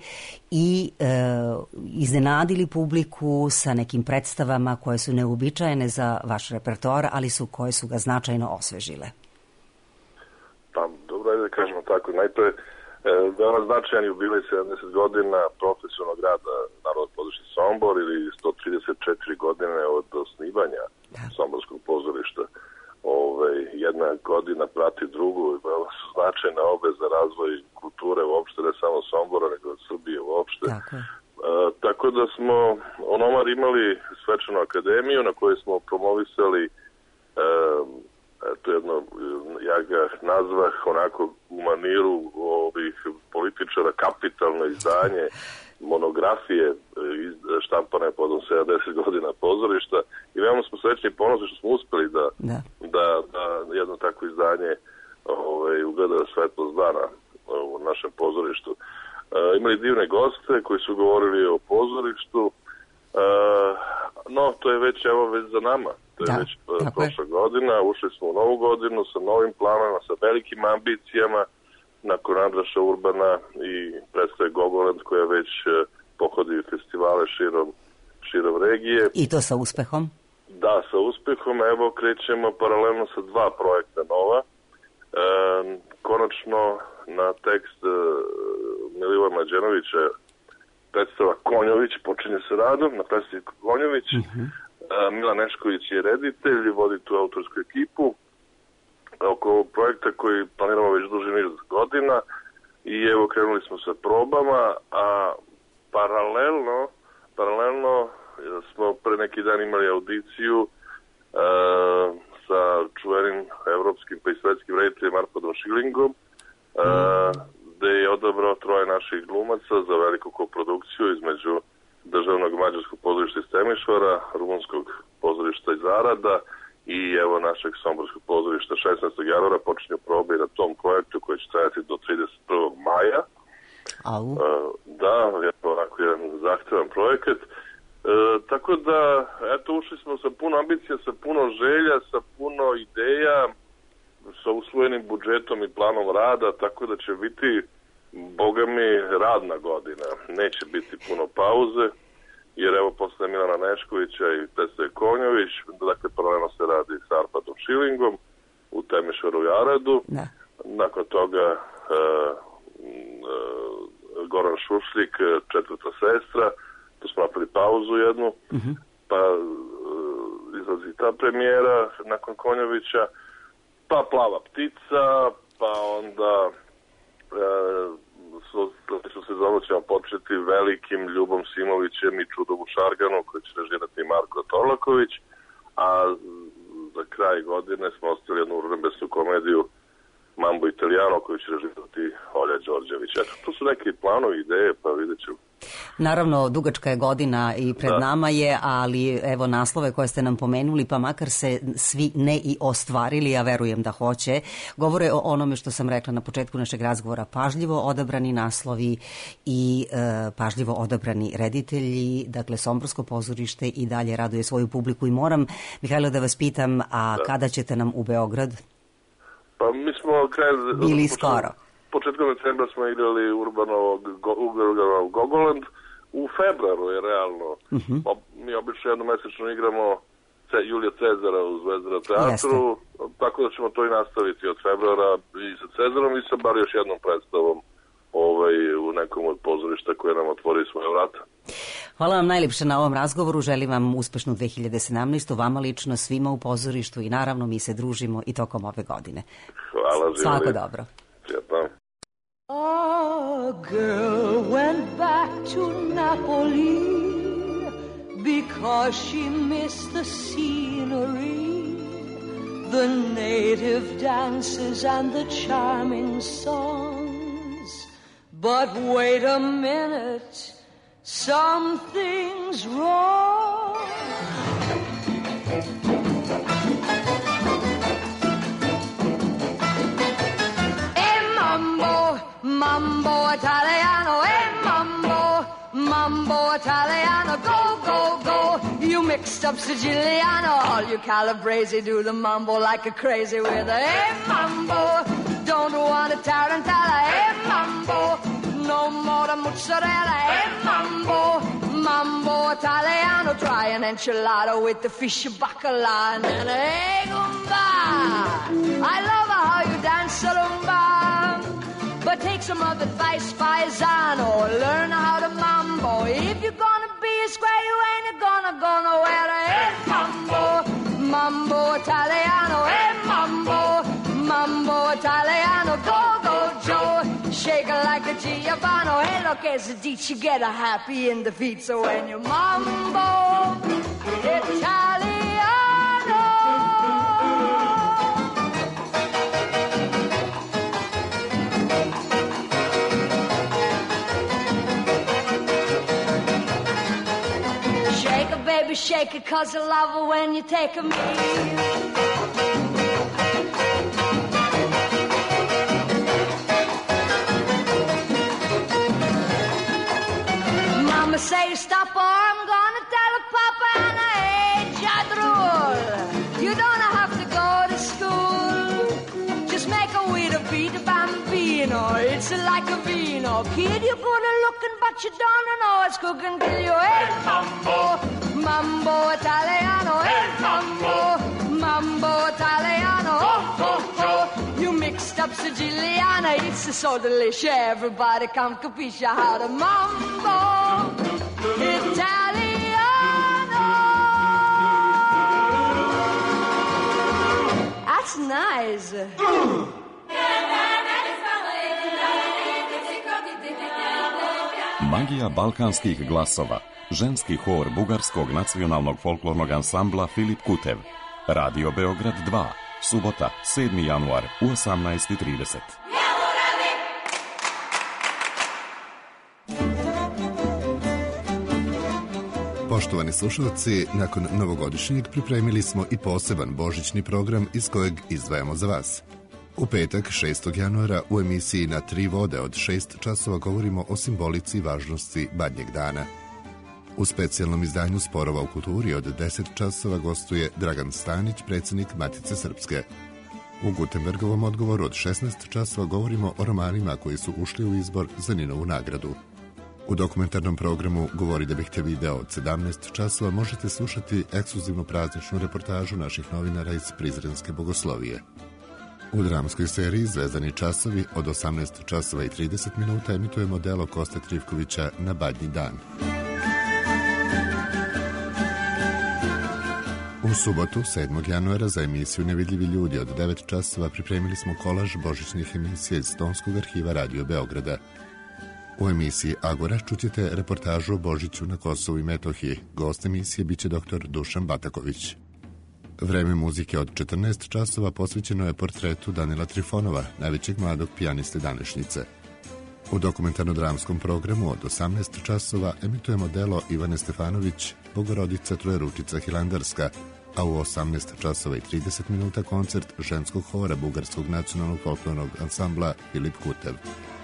i e, iznenadili publiku sa nekim predstavama koje su neuobičajene za vaš repertoar, ali su koje su ga značajno osvežile. Pa, dobro je da kažemo tako. Najpre, veoma značajan jubilej sedamdeset godina profesionalnog rada Narodnog pozorišta Sombor ili sto trideset četiri godine od osnivanja Somborskog pozorišta. Ove, jedna godina prati drugu i veoma su značajne obe za razvoj kulture uopšte, ne samo Sombora, nego od Srbije uopšte. Tako, e, tako da smo onomar imali svečanu akademiju na kojoj smo promovisali e, to jedno, ja ga nazvah onako u maniru ovih političara kapitalno izdanje monografije štampane podom sedamdeset godina pozorišta i veoma smo srećni i ponosni što smo uspeli da, da. da, da jedno takvo izdanje ovaj, ugleda svetlost dana u našem pozorištu. E, imali divne goste koji su govorili o pozorištu, e, no to je već evo već za nama. To je da, već prošla godina, ušli smo u novu godinu sa novim planovima, sa velikim ambicijama, nakon Andraša Urbana i predstave Gogoland koja već pohodi festivale širom, širom regije. I to sa uspehom? Da, sa uspehom. Evo krećemo paralelno sa dva projekta nova. E, konačno na tekst e, Milivoja Mlađenovića predstava Konjović počinje sa radom, na predstavi Konjović. Uh-huh. Milan Nešković je reditelj, vodi tu autorsku ekipu oko ovog projekta koji planiramo već duži niz godina i evo krenuli smo sa probama, a paralelno paralelno smo pre neki dan imali audiciju uh, sa čuvenim evropskim pa i svetskim rediteljem Arpadom Šilingom uh, gde je odabrao troje naših glumaca za veliku koprodukciju između Državnog mađarskog pozorišta iz Temišvara, Rumunskog pozorišta iz Arada i evo našeg Somborskog pozorišta. šesnaestog januara počinju probe na tom projektu koji će trajati do trideset prvog maja. Au. Uh, da, je onako jedan zahtevan projekat. Uh, tako da, eto, ušli smo sa puno ambicija, sa puno želja, sa puno ideja, sa usvojenim budžetom i planom rada, tako da će biti Boga mi radna godina, neće biti puno pauze, jer evo posle Milana Neškovića i Tesle Konjović, dakle paralelno se radi sa Arpadom Šilingom u Temišvaru i Aradu, ne. Nakon toga uh, uh, Goran Šušljik, Četvrta sestra, tu smo napravili pauzu jednu, uh-huh. pa uh, izlazi ta premijera nakon Konjovića, pa Plava ptica, pa onda uh, su sezonu ćemo početi velikim Ljubom Simovićem i Čudom u Šarganu koji će režirati Marko Torlaković, a za kraj godine smo ostavili jednu urbanbesnu komediju Mambo Italijano koju će režirati Olja Đorđević. Eto, to su neke planovi, ideje, pa vidjet ćemo. Naravno, dugačka je godina i pred da. nama je, ali evo naslove koje ste nam pomenuli, pa makar se svi ne i ostvarili, ja verujem da hoće, govore o onome što sam rekla na početku našeg razgovora, pažljivo odabrani naslovi i e, pažljivo odabrani reditelji, dakle Somborsko pozorište i dalje raduje svoju publiku i moram, Mihajlo, da vas pitam, a da. kada ćete nam u Beograd? Pa mi smo kraj... Bili skoro. Početkom decembra smo igrali Urbanovog Urbanov Gogoland. U februaru je realno. Uh-huh. Mi obično jednomesečno igramo Julija Cezara u Zvezdara teatru, Jeste. tako da ćemo to i nastaviti od februara i sa Cezarom i sa bar još jednom predstavom ovaj, u nekom od pozorišta koje nam otvori svoje vrata. Hvala vam najljepše na ovom razgovoru, želim vam uspešnu dve hiljade sedamnaestu, vama lično, svima u pozorištu i naravno mi se družimo i tokom ove godine. Hvala, živjeli. Svako dobro. Sjetno. A girl went back to Napoli because she missed the scenery, the native dances and the charming songs. But wait a minute, something's wrong. Mambo Italiano, eh, mambo, mambo Italiano, go, go, go. You mixed up Siciliano, all you Calabrese do the mambo like a crazy with a, eh, mambo. Don't want a tarantella, eh, mambo. No more the mozzarella, eh, mambo. Mambo Italiano, try an enchilada with the fish bacala and an egg umba. I love how you dance a lumba, but take take some other advice, paisano. Learn how to mambo. If you're gonna be a square, you ain't gonna go nowhere. Hey, mambo, mambo Italiano. Hey, mambo, mambo Italiano. Go, go, Joe. Shake it like a Giovanni. Hey, look, as a ditch, you get a happy in the feet. So when you mambo Italiano. Baby, shake it, cause I love it when you take a meal. Mama say stop or I'm gonna tell her Papa and I ain't got the rule. You don't have to go to school. Just make a with a beat bambino. It's like a vino. Kid, you're good at looking, but you don't know it's cooking till you ain't mambo. Mambo Italiano, hey mambo, mambo Italiano, oh, oh, oh. You mixed up Siciliana, it's so delicious. Everybody come capisce how to mambo Italiano. That's nice. Magija balkanskih glasova. Ženski hor bugarskog nacionalnog folklornog ansambla Filip Kutev. Radio Beograd dva. Subota, sedmi januar u osamnaest i trideset. Poštovani slušalci, nakon novogodišnjeg pripremili smo i poseban božićni program iz kojeg izdvajamo za vas. U petak, šestog januara, u emisiji Na tri vode od šest časova govorimo o simbolici i važnosti Badnjeg dana. U specijalnom izdanju Sporova u kulturi od deset časova gostuje Dragan Stanić, predsjednik Matice Srpske. U Gutenbergovom odgovoru od šesnaest časova govorimo o romanima koji su ušli u izbor za Ninovu nagradu. U dokumentarnom programu Govori da bih te video od sedamnaest časova možete slušati ekskluzivnu prazničnu reportažu naših novinara iz Prizrenske bogoslovije. U dramskoj seriji Zvezdani časovi od osamnaest časova i trideset minuta emitujemo delo Koste Trivkovića Na badnji dan. U subotu, sedmog januara, za emisiju Nevidljivi ljudi od devet časova pripremili smo kolaž božićnih emisija iz Tonskog arhiva Radio Beograda. U emisiji Agora čućete reportažu o Božiću na Kosovu i Metohiji. Gost emisije biće doktor Dušan Bataković. Vreme muzike od četrnaest časova posvećeno je portretu Danila Trifonova, najvećeg mladog pijaniste današnjice. U dokumentarno-dramskom programu od osamnaest časova emitujemo delo Ivane Stefanović, Bogorodica Trojeručica Hilandarska, a u osamnaest časova i trideset minuta koncert ženskog hora bugarskog nacionalnog folklornog ansambla Filip Kutev.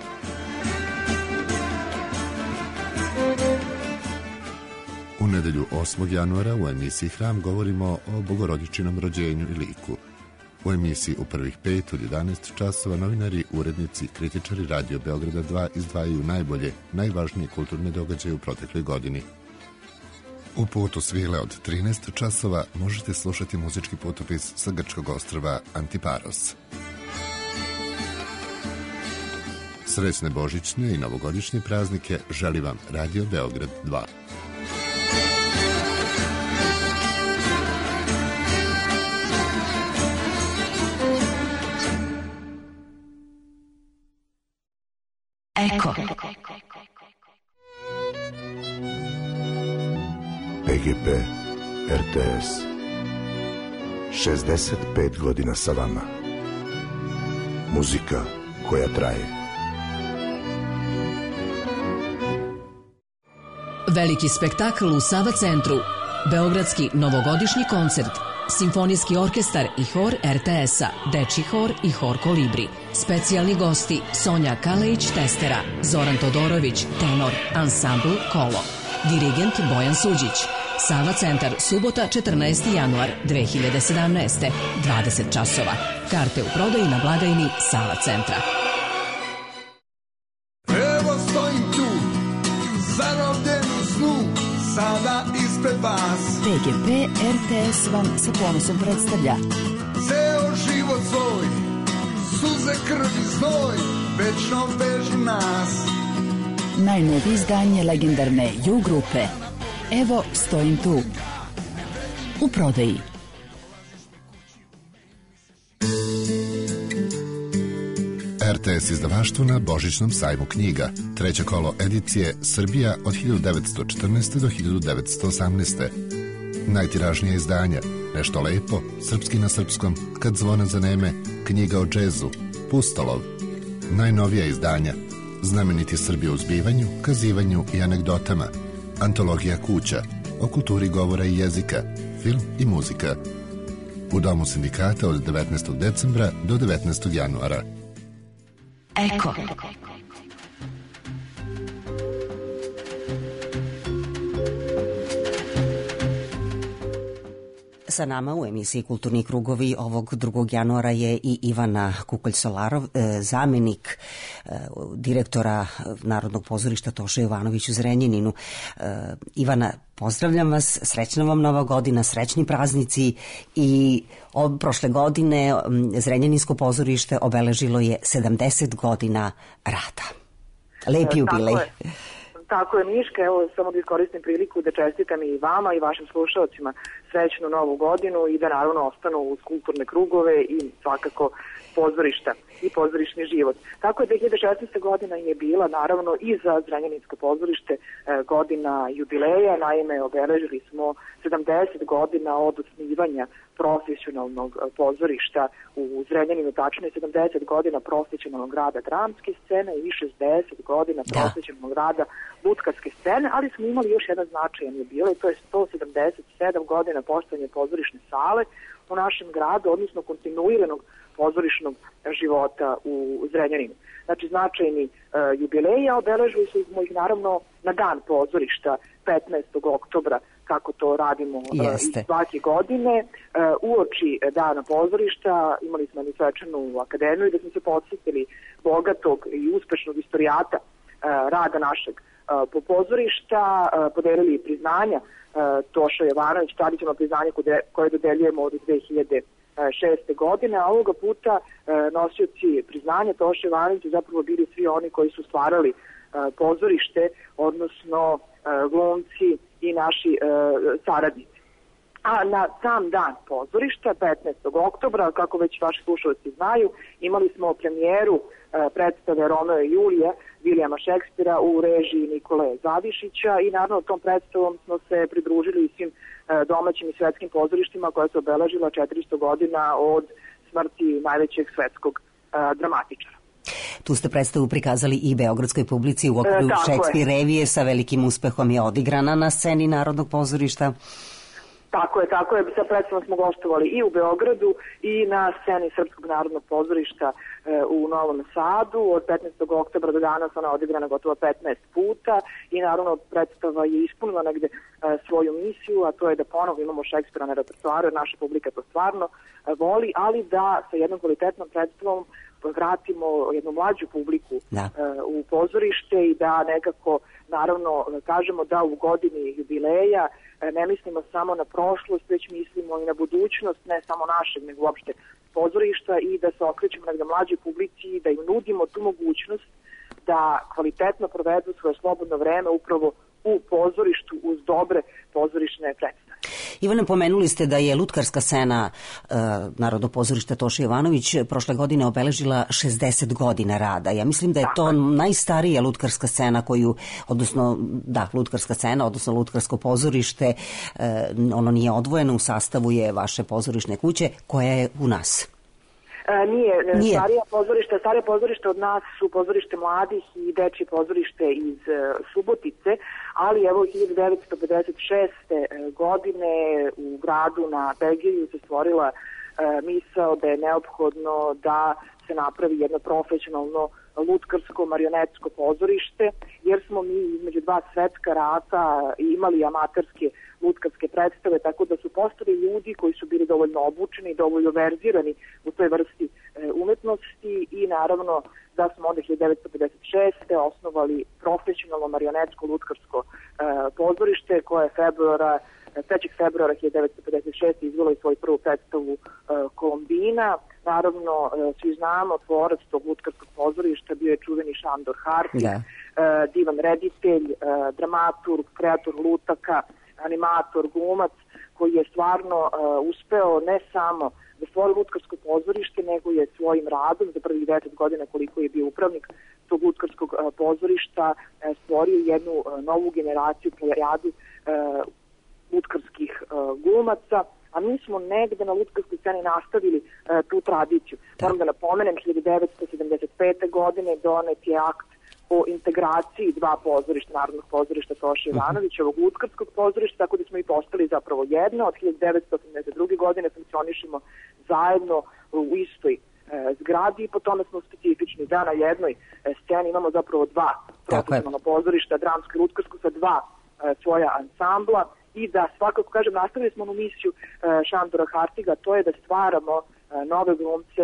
U nedelju osmog januara u emisiji Hram govorimo o Bogorodičinom rođenju i liku. U emisiji u prvih pet od jedanaest časova novinari, urednici, kritičari Radio Beograda dva izdvajaju najbolje, najvažnije kulturne događaje u protekloj godini. U putu svile od trinaest časova možete slušati muzički putopis sa grčkog ostrva Antiparos. Srećne božićne i novogodišnje praznike želi vam Radio Beograd dva. Eko. P G P, R T S. šezdeset pet godina sa vama. Muzika koja traje. Veliki spektakl u Sava centru. Beogradski novogodišnji koncert. Simfonijski orkestar i hor R T S-a, Dečji hor i hor Kolibri. Specijalni gosti Sonja Kalejić-Testera, Zoran Todorović, tenor, ansambl Kolo. Dirigent Bojan Suđić. Sava centar, subota četrnaesti januar dve hiljade sedamnaeste. dvadeset časova. Karte u prodaji na blagajni Sava centra. Evo stojim tu, zarobljen u snu, sada ispred vas. P G P R T S vam sa ponosom predstavlja ceo život svoj, suze, krv i znoj, večno vežu nas. Najnovije izdanje legendarne U grupe Evo stojim tu. U prodaji. R T S izdavaštvo na Božićnom sajmu knjiga. Treće kolo edicije Srbija od hiljadu devetsto četrnaeste do hiljadu devetsto osamnaeste. Najtiražnije izdanja Nešto lepo, Srpski na srpskom, Kad zvona zaneme, Knjiga o džezu, Pustolov. Najnovija izdanja Znameniti Srbi u zbivanju, kazivanju i anegdotama, Antologija kuća, o kulturi govora i jezika, film i muzika. U Domu sindikata od devetnaestog decembra do devetnaestog januara. Eko. Sa nama u emisiji Kulturni krugovi ovog drugog januara je i Ivana Kukolj-Solarov, zamenik direktora Narodnog pozorišta Toša Jovanović u Zrenjaninu. Ivana, pozdravljam vas, srećna vam Nova godina, srećni praznici i od prošle godine Zrenjaninsko pozorište obeležilo je sedamdeset godina rada. Lep jubilej. Tako je, Miška, evo samo da iskoristim priliku da čestitam i vama i vašim slušalcima srećnu novu godinu i da naravno ostanu uz kulturne krugove i svakako pozorišta i pozorišni život. Tako je, dve hiljade šesnaeste godina je bila naravno i za Zrenjaninsko pozorište godina jubileja, naime obeležili smo sedamdeset godina od osnivanja profesionalnog pozorišta u Zrenjaninu, tačnije sedamdeset godina profesionalnog rada dramske scene i šezdeset godina profesionalnog rada lutkarske scene, ali smo imali još jedan značajan jubilej, to je sto sedamdeset sedam godina postojanja pozorišne sale u našem gradu, odnosno kontinuiranog pozorišnog života u Zrenjaninu. Znači, značajni uh, jubileji, a obeležili smo ih naravno na dan pozorišta petnaestog oktobra, kako to radimo uh, i svake godine. Uh, uoči dana pozorišta imali smo jednu svečanu akademiju da smo se podsjetili bogatog i uspešnog istorijata uh, rada našeg uh, pozorišta, uh, podelili priznanja uh, Toša Jovanović, tradicionalno priznanje koje dodeljujemo od dve hiljade šeste godine, a ovoga puta e, nosioci priznanja Toša Jovanović zapravo bili svi oni koji su stvarali e, pozorište, odnosno e, glumci i naši e, saradnici. A na sam dan pozorišta, petnaestog oktobra, kako već vaši slušalci znaju, imali smo premijeru e, predstave Romeo i Julija Vilijama Šekspira u režiji Nikole Zavišića i naravno tom predstavom smo se pridružili svim domaćim i svetskim pozorištima koja su obeležila četiristo godina od smrti najvećeg svetskog uh, dramatičara. Tu ste predstavu prikazali i beogradskoj publici u okviru e, Šekspir revije, sa velikim uspehom je odigrana na sceni Narodnog pozorišta. Tako je, tako je. Sa predstavom smo gostovali i u Beogradu i na sceni Srpskog narodnog pozorišta e, u Novom Sadu. Od petnaestog oktobra do danas ona odigrana gotovo petnaest puta i naravno predstava je ispunila negde e, svoju misiju, a to je da ponovo imamo Šekspira na repertoaru, jer naša publika to stvarno e, voli, ali da sa jednom kvalitetnom predstavom vratimo jednu mlađu publiku e, u pozorište i da nekako naravno kažemo da u godini jubileja ne mislimo samo na prošlost, već mislimo i na budućnost, ne samo našeg, nego uopšte pozorišta i da se okrećemo negde mlađoj publici i da im nudimo tu mogućnost da kvalitetno provedu svoje slobodno vreme upravo u pozorištu uz dobre pozorišne predstave. Ivane, pomenuli ste da je lutkarska scena uh, Narodnog pozorišta Toša Jovanović prošle godine obeležila šezdeset godina rada. Ja mislim da je to najstarija lutkarska scena koju, odnosno, da, lutkarska scena, odnosno lutkarsko pozorište, uh, ono nije odvojeno, u sastavu je vaše pozorišne kuće, koja je u nas. E, nije, nije. Starija pozorišta, starije pozorište od nas su pozorište mladih i dečje pozorište iz e, Subotice, ali evo hiljadu devetsto pedeset šeste godine u gradu na Begeju se stvorila e, misao da je neophodno da se napravi jedno profesionalno lutkarsko marionetsko pozorište, jer smo mi između dva svetska rata imali amaterske lutkarske predstave, tako da su postali ljudi koji su bili dovoljno obučeni, dovoljno verzirani u toj vrsti e, umetnosti i naravno da smo onda hiljadu devetsto pedeset šeste osnovali profesionalno marionetsko lutkarsko e, pozorište koje je februara, trećeg februara hiljadu devetsto pedeset šeste izvelo i svoju prvu predstavu e, Kolombina. Naravno, e, svi znamo, tvorac tog lutkarskog pozorišta bio bio je čuveni Šandor Hartig, da. uh, divan reditelj, uh, dramaturg, kreator lutaka, animator, glumac, koji je stvarno uh, uspeo ne samo da stvori lutkarsko pozorište, nego je svojim radom za prvih deset godina koliko je bio upravnik tog lutkarskog uh, pozorišta uh, stvorio jednu uh, novu generaciju plejadu uh, lutkarskih uh, glumaca, a mi smo negde na lutkarskoj sceni nastavili uh, tu tradiciju. Da. Moram da napomenem, hiljadu devetsto sedamdeset pete. godine donet je akt o integraciji dva pozorišta, Narodnog pozorišta Toša Ivanovića, ovog lutkarskog pozorišta, tako da smo i postali zapravo jedno. Od hiljadu devetsto osamdeset druge. godine funkcionišemo zajedno u istoj e, zgradi i po tome smo specifični da na jednoj e, sceni imamo zapravo dva profesionalna pozorišta, dramsko i lutkarsko, sa dva e, svoja ansambla i da svakako, kažem, nastavili smo onu misiju e, Šandora Hartiga, to je da stvaramo e, nove glumce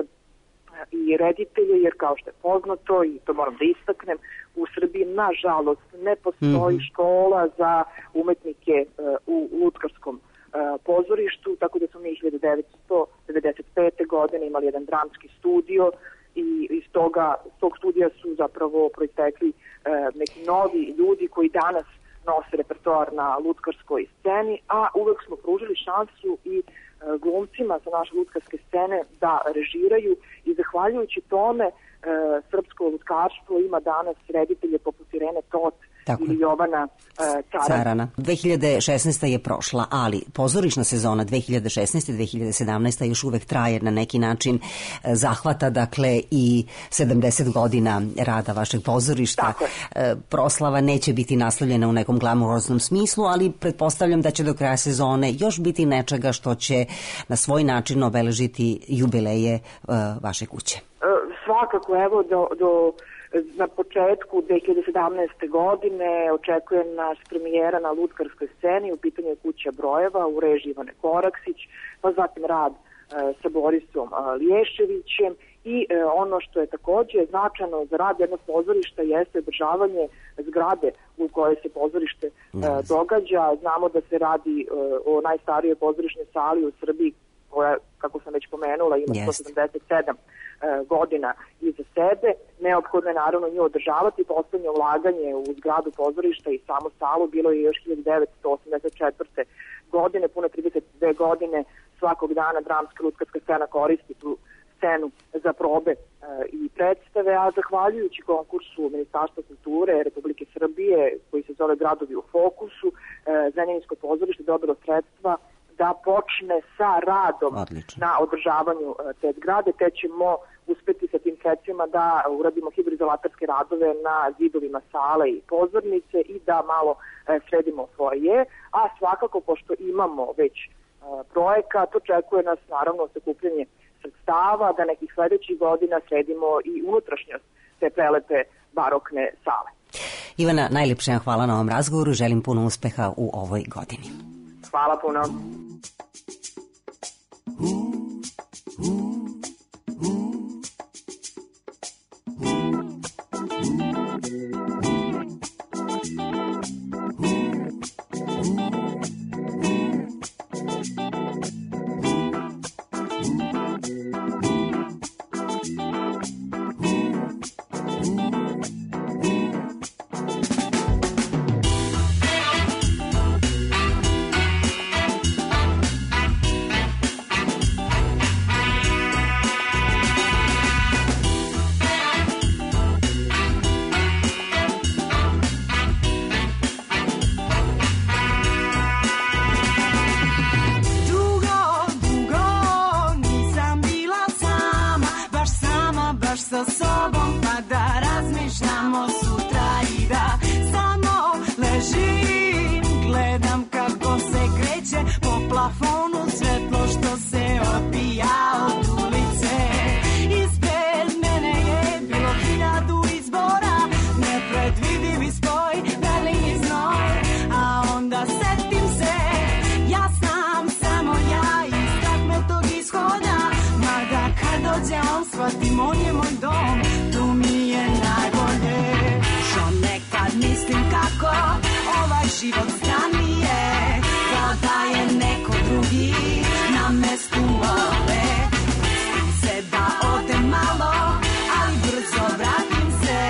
i reditelje, jer kao što je poznato, i to moram da istaknem, u Srbiji nažalost ne postoji mm-hmm. škola za umetnike uh, u lutkarskom uh, pozorištu, tako da smo mi hiljadu devetsto devedeset pete. godine imali jedan dramski studio i iz toga, iz tog studija su zapravo proistekli uh, neki novi ljudi koji danas nose repertoar na lutkarskoj sceni, a uvek smo pružili šansu i glumcima sa naše lutkarske scene da režiraju i zahvaljujući tome e, srpsko lutkarstvo ima danas reditelje poput Irene Tot Tako. ili Jovana e, Carana. Carana. dve hiljade šesnaesta. je prošla, ali pozorišna sezona dve hiljade šesnaeste. dve hiljade sedamnaeste. još uvek traje na neki način, e, zahvata dakle i sedamdeset godina rada vašeg pozorišta. E, proslava neće biti naslovljena u nekom glamuroznom smislu, ali pretpostavljam da će do kraja sezone još biti nečega što će na svoj način obeležiti jubileje e, vaše kuće. E, svakako, evo do... do na početku dve hiljade sedamnaeste. godine očekuje nas premijera na lutkarskoj sceni, u pitanju je Kuća brojeva u režiji Ivane Koraksić, pa zatim rad e, sa Borisom e, Liješevićem i e, ono što je takođe značajno za rad jednog pozorišta jeste održavanje zgrade u kojoj se pozorište e, događa. Znamo da se radi e, o najstarijoj pozorišnoj sali u Srbiji koja, kako sam već pomenula, ima sto sedamdeset sedam godina iza sebe. Neophodno je naravno nju održavati. Poslednje ulaganje u zgradu pozorišta i samu salu bilo je još hiljadu devetsto osamdeset četvrte. godine, pune trideset dve godine svakog dana dramska lutkarska scena koristi tu scenu za probe e, i predstave, a zahvaljujući konkursu Ministarstva kulture Republike Srbije koji se zove Gradovi u fokusu, e, Zrenjaninsko pozorište dobilo sredstva da počne sa radom Odlično. na održavanju e, te zgrade, te ćemo uspeti sa tim sredstvima da uradimo hidroizolatorske radove na zidovima sale i pozornice i da malo e, sredimo foje, a svakako pošto imamo već e, projekat, očekuje nas naravno sakupljanje sredstava da nekih sledećih godina sredimo i unutrašnjost te prelepe barokne sale. Ivana, najlepše vam hvala na ovom razgovoru, želim puno uspeha u ovoj godini. Hvala puno. Se da ode malo, ali brzo vratim se.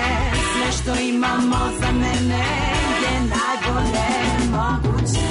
mene je najbolje moguće.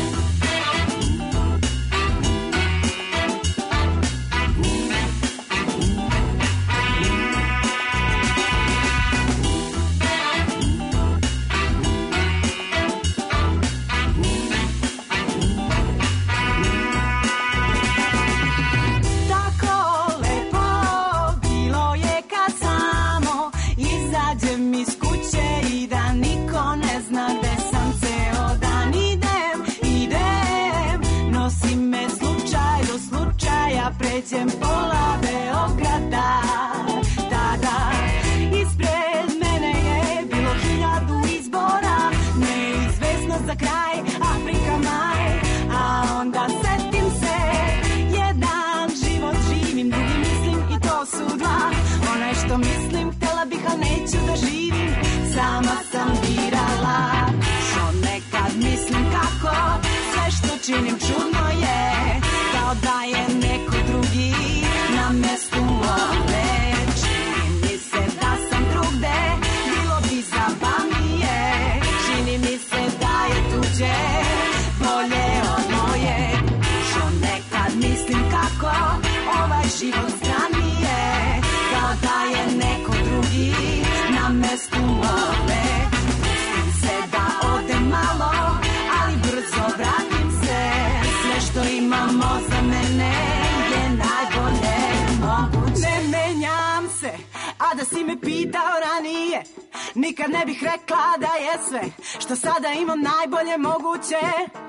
Pređem pola Beograda, tada ispred mene je bilo hiljadu izbora, neizvesno za kraj, Afrika maj, a onda setim se, jedan život živim, drugi mislim i to su dva, onaj što mislim, htela bih, a neću da živim, sama sam birala, što nekad mislim kako, sve što činim čudno je, kao da je neko drugi na mjestu mome. Čini mi se da sam drugde, bilo bi zabavnije. Čini mi se da je tuđe bolje od moje. Što nekad mislim kako ovaj život stranije, kao da je neko drugi na mjestu mome. Pustim se da odem malo, ali brzo vratim se. Sve što imamo za mene je najbolje moguće. Ne menjam se, a da si me pitao ranije, nikad ne bih rekla da je sve što sada imam najbolje moguće.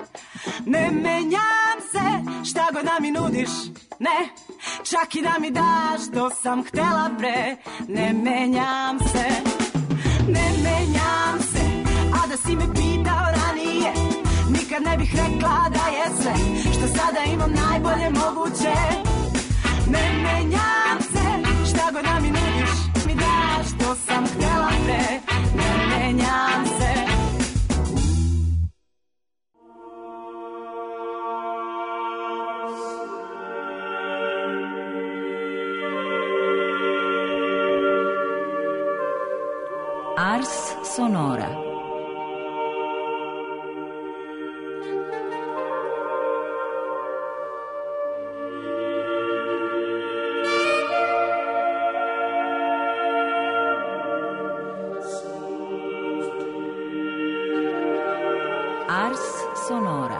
Ne menjam se, šta god da mi nudiš, ne, čak i da mi daš što sam htela pre. Ne menjam se, ne menjam se, a da si me pitao ranije, nikad ne bih rekla da je sve što sada imam najbolje moguće. Ne menjam se, šta god da mi nudiš, mi daš što sam htela pre. Ne menjam se. Ars Sonora. Ars Sonora.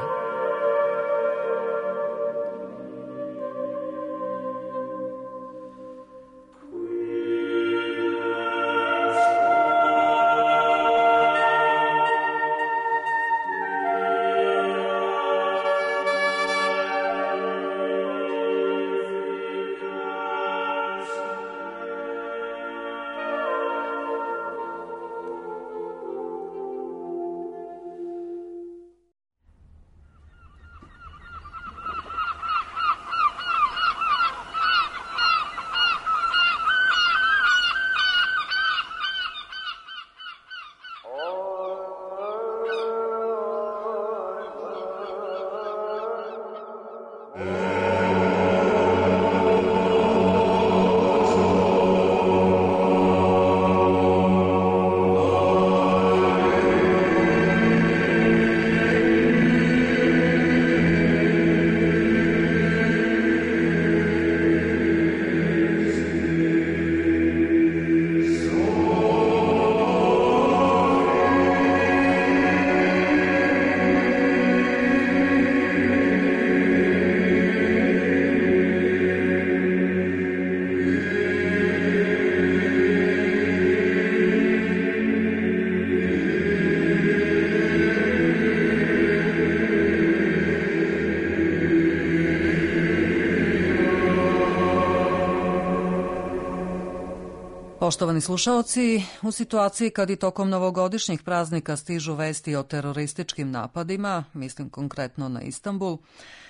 Poštovani slušaoci, u situaciji kad i tokom novogodišnjih praznika stižu vesti o terorističkim napadima, mislim konkretno na Istanbul,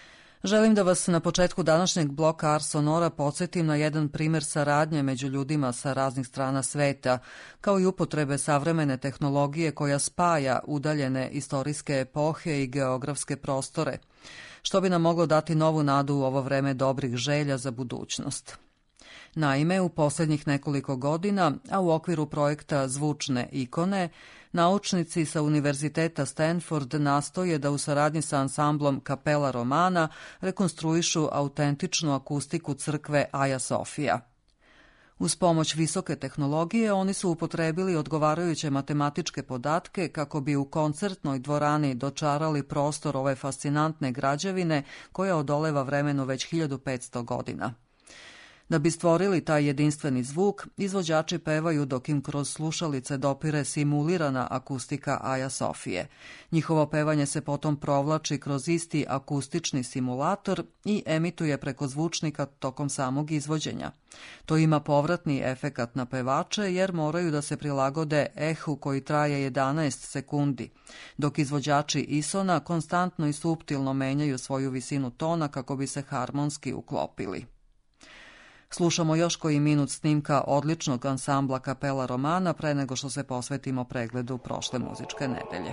želim da vas na početku današnjeg bloka Ars Sonora podsjetim na jedan primjer saradnje među ljudima sa raznih strana sveta, kao i upotrebe savremene tehnologije koja spaja udaljene istorijske epohe i geografske prostore, što bi nam moglo dati novu nadu u ovo vreme dobrih želja za budućnost. Naime, u posljednjih nekoliko godina, a u okviru projekta Zvučne ikone, naučnici sa Univerziteta Stanford nastoje da u saradnji sa ansamblom Kapela Romana rekonstruišu autentičnu akustiku crkve Aja Sofija. Uz pomoć visoke tehnologije oni su upotrebili odgovarajuće matematičke podatke kako bi u koncertnoj dvorani dočarali prostor ove fascinantne građevine koja odoleva vremenu već hiljadu petsto godina. Da bi stvorili taj jedinstveni zvuk, izvođači pevaju dok im kroz slušalice dopire simulirana akustika Aja Sofije. Njihovo pevanje se potom provlači kroz isti akustični simulator i emituje preko zvučnika tokom samog izvođenja. To ima povratni efekat na pevače jer moraju da se prilagode ehu koji traje jedanaest sekundi, dok izvođači isona konstantno i suptilno menjaju svoju visinu tona kako bi se harmonski uklopili. Slušamo još koji minut snimka odličnog ansambla Kapela Romana pre nego što se posvetimo pregledu prošle muzičke nedelje.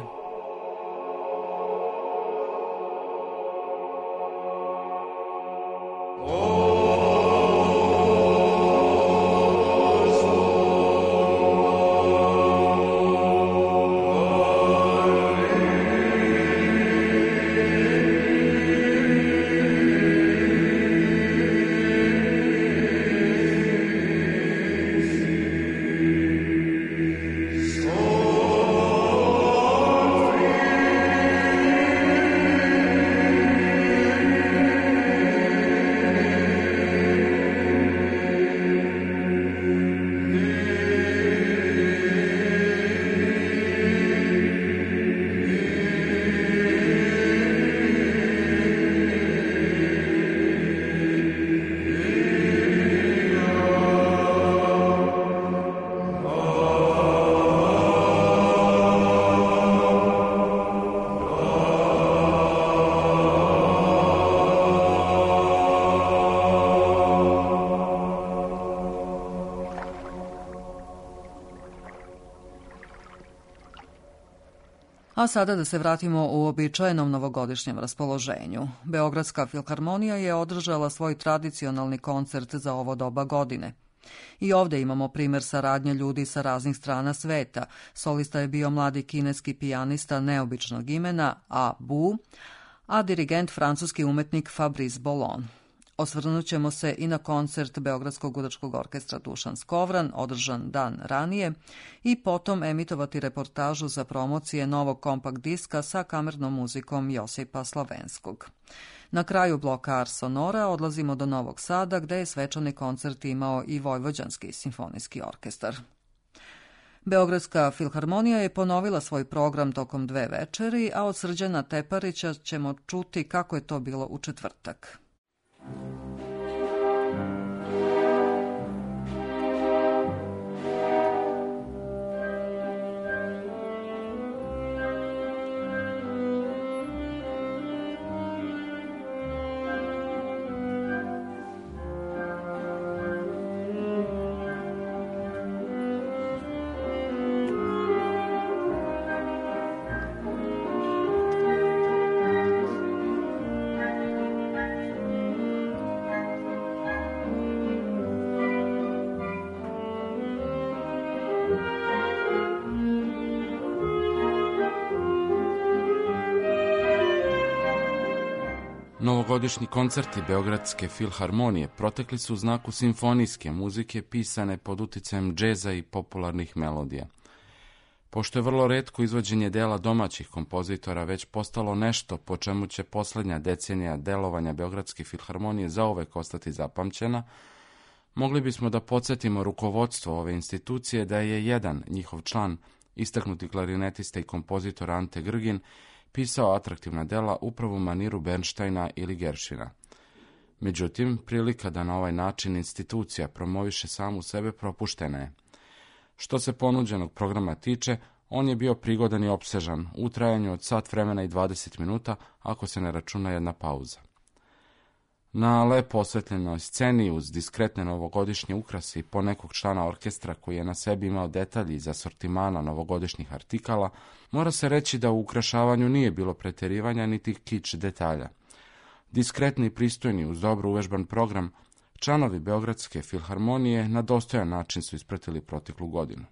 A sada da se vratimo u uobičajenom novogodišnjem raspoloženju. Beogradska filharmonija je održala svoj tradicionalni koncert za ovo doba godine. I ovdje imamo primjer saradnje ljudi sa raznih strana sveta. Solista je bio mladi kineski pijanista neobičnog imena A. Bu, a dirigent francuski umetnik Fabrice Bollon. Osvrnut ćemo se i na koncert Beogradskog gudačkog orkestra Dušan Skovran, održan dan ranije, i potom emitovati reportažu za promocije novog kompakt diska sa kamernom muzikom Josipa Slavenskog. Na kraju bloka Ars Sonora odlazimo do Novog Sada, gde je svečani koncert imao i Vojvođanski simfonijski orkestar. Beogradska filharmonija je ponovila svoj program tokom dve večeri, a od Srđana Teparića ćemo čuti kako je to bilo u četvrtak. Novogodišnji koncerti Beogradske filharmonije protekli su u znaku simfonijske muzike pisane pod uticajem džeza i popularnih melodija. Pošto je vrlo retko izvođenje dela domaćih kompozitora već postalo nešto po čemu će posljednja decenija delovanja Beogradske filharmonije zauvek ostati zapamćena, mogli bismo da podsjetimo rukovodstvo ove institucije da je jedan njihov član, istaknuti klarinetista i kompozitor Ante Grgin, pisao atraktivna dela upravo u maniru Bernsteina ili Gershwina. Međutim, prilika da na ovaj način institucija promoviše samu sebe propuštena je. Što se ponuđenog programa tiče, on je bio prigodan i opsežan, u trajanju od sat vremena i dvadeset minuta, ako se ne računa jedna pauza. Na lepo osvetljenoj sceni, uz diskretne novogodišnje ukrase i po nekog člana orkestra koji je na sebi imao detalji iz asortimana novogodišnjih artikala, mora se reći da u ukrašavanju nije bilo preterivanja niti kič detalja. Diskretni i pristojni uz dobro uvežban program, članovi Beogradske filharmonije na dostojan način su ispratili proteklu godinu.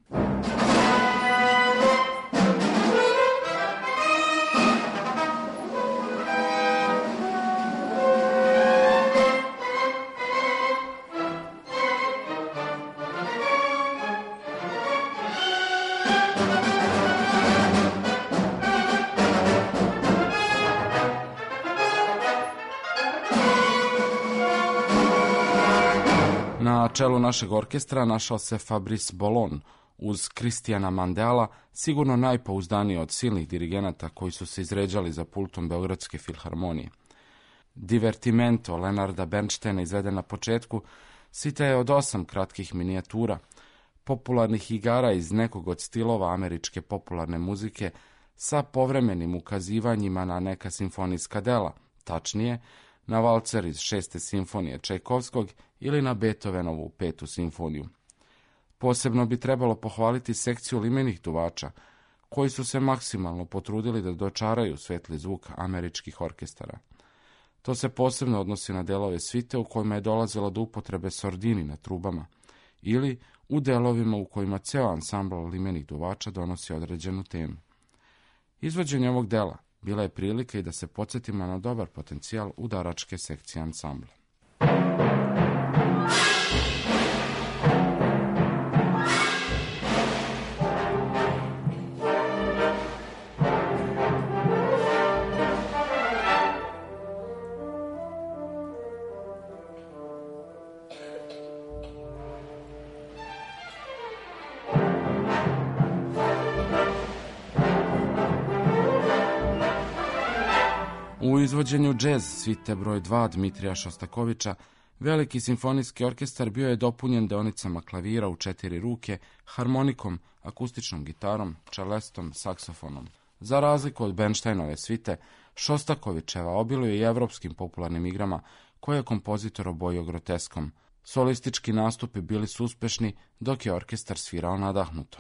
Na čelu našeg orkestra našao se Fabrice Bolon, uz Kristijana Mandela, sigurno najpouzdaniji od silnih dirigenata koji su se izređali za pultom Beogradske filharmonije. Divertimento Leonarda Bernsteina izveden na početku sita je od osam kratkih minijatura, popularnih igara iz nekog od stilova američke popularne muzike sa povremenim ukazivanjima na neka simfonijska dela, tačnije na valcer iz šeste simfonije Čajkovskog ili na Beethovenovu petu simfoniju. Posebno bi trebalo pohvaliti sekciju limenih duvača, koji su se maksimalno potrudili da dočaraju svetli zvuk američkih orkestara. To se posebno odnosi na delove svite u kojima je dolazilo do upotrebe sordini na trubama ili u delovima u kojima ceo ansambl limenih duvača donosi određenu temu. Izvođenje ovog dela bila je prilika i da se podsjetimo na dobar potencijal udaračke sekcije ansambla. U izvođenju džez svite broj dva Dmitrija Šostakovića, veliki simfonijski orkestar bio je dopunjen deonicama klavira u četiri ruke, harmonikom, akustičnom gitarom, čelestom, saksofonom. Za razliku od Bernsteinove svite, Šostakovićeva obiluje i evropskim popularnim igrama koje je kompozitor obojio groteskom. Solistički nastupi bili su uspešni, dok je orkestar svirao nadahnuto.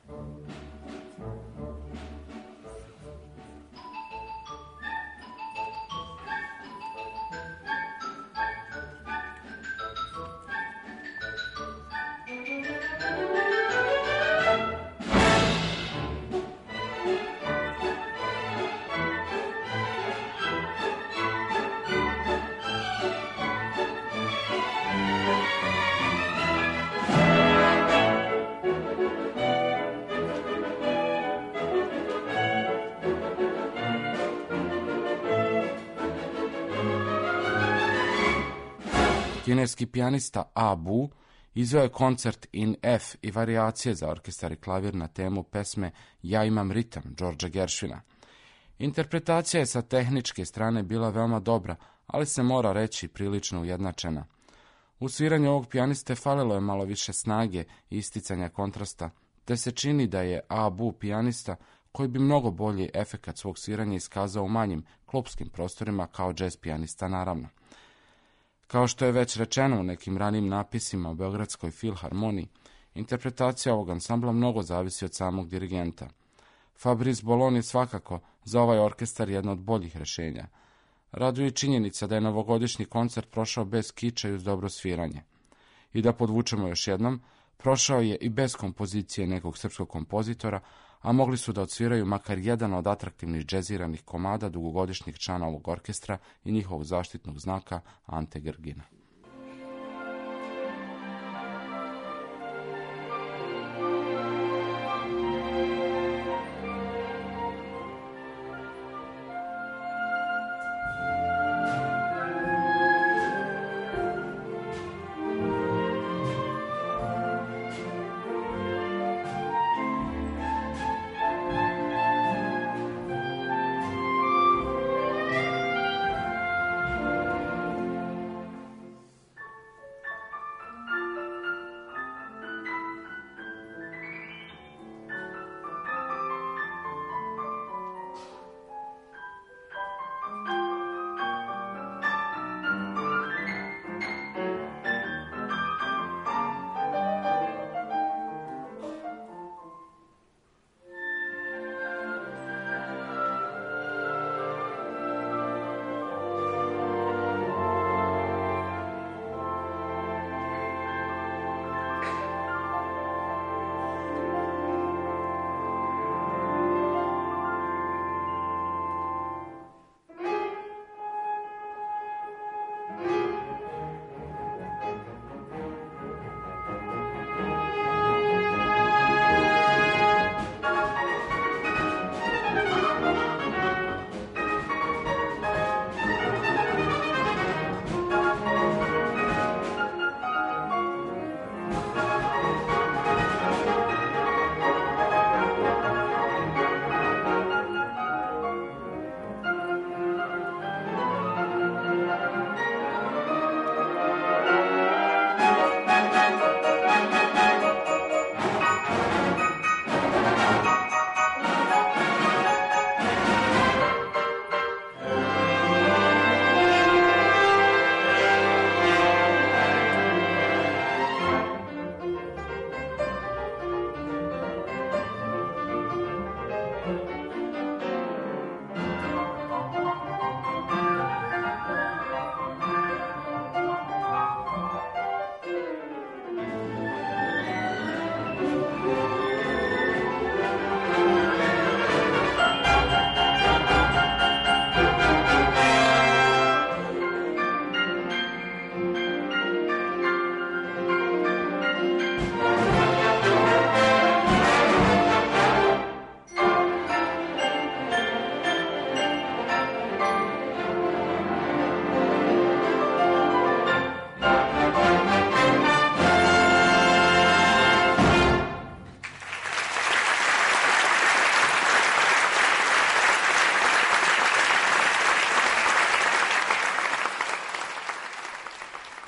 Kineski pijanista A. Bu izveo je koncert in F i varijacije za orkestar i klavir na temu pesme Ja imam ritam Đorđa Geršvina. Interpretacija je sa tehničke strane bila veoma dobra, ali se mora reći prilično ujednačena. U sviranju ovog pijaniste falilo je malo više snage i isticanja kontrasta, te se čini da je A. Bu pijanista koji bi mnogo bolji efekat svog sviranja iskazao u manjim klupskim prostorima kao džez pijanista naravno. Kao što je već rečeno u nekim ranim napisima o Beogradskoj filharmoniji, interpretacija ovog ansambla mnogo zavisi od samog dirigenta. Fabrice Bolon je svakako za ovaj orkestar jedna od boljih rešenja. Raduje činjenica da je novogodišnji koncert prošao bez kiča i uz dobro sviranje. I da podvučemo još jednom, prošao je i bez kompozicije nekog srpskog kompozitora, a mogli su da odsviraju makar jedan od atraktivnih džeziranih komada dugogodišnjih člana ovog orkestra i njihovog zaštitnog znaka Ante Grgina.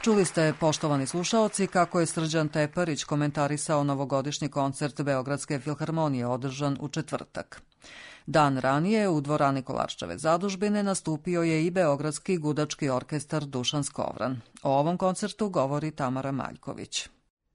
Čuli ste, poštovani slušaoci, kako je Srđan Teparić komentarisao novogodišnji koncert Beogradske filharmonije održan u četvrtak. Dan ranije u dvorani Kolarčeve zadužbine nastupio je i Beogradski gudački orkestar Dušan Skovran. O ovom koncertu govori Tamara Maljković.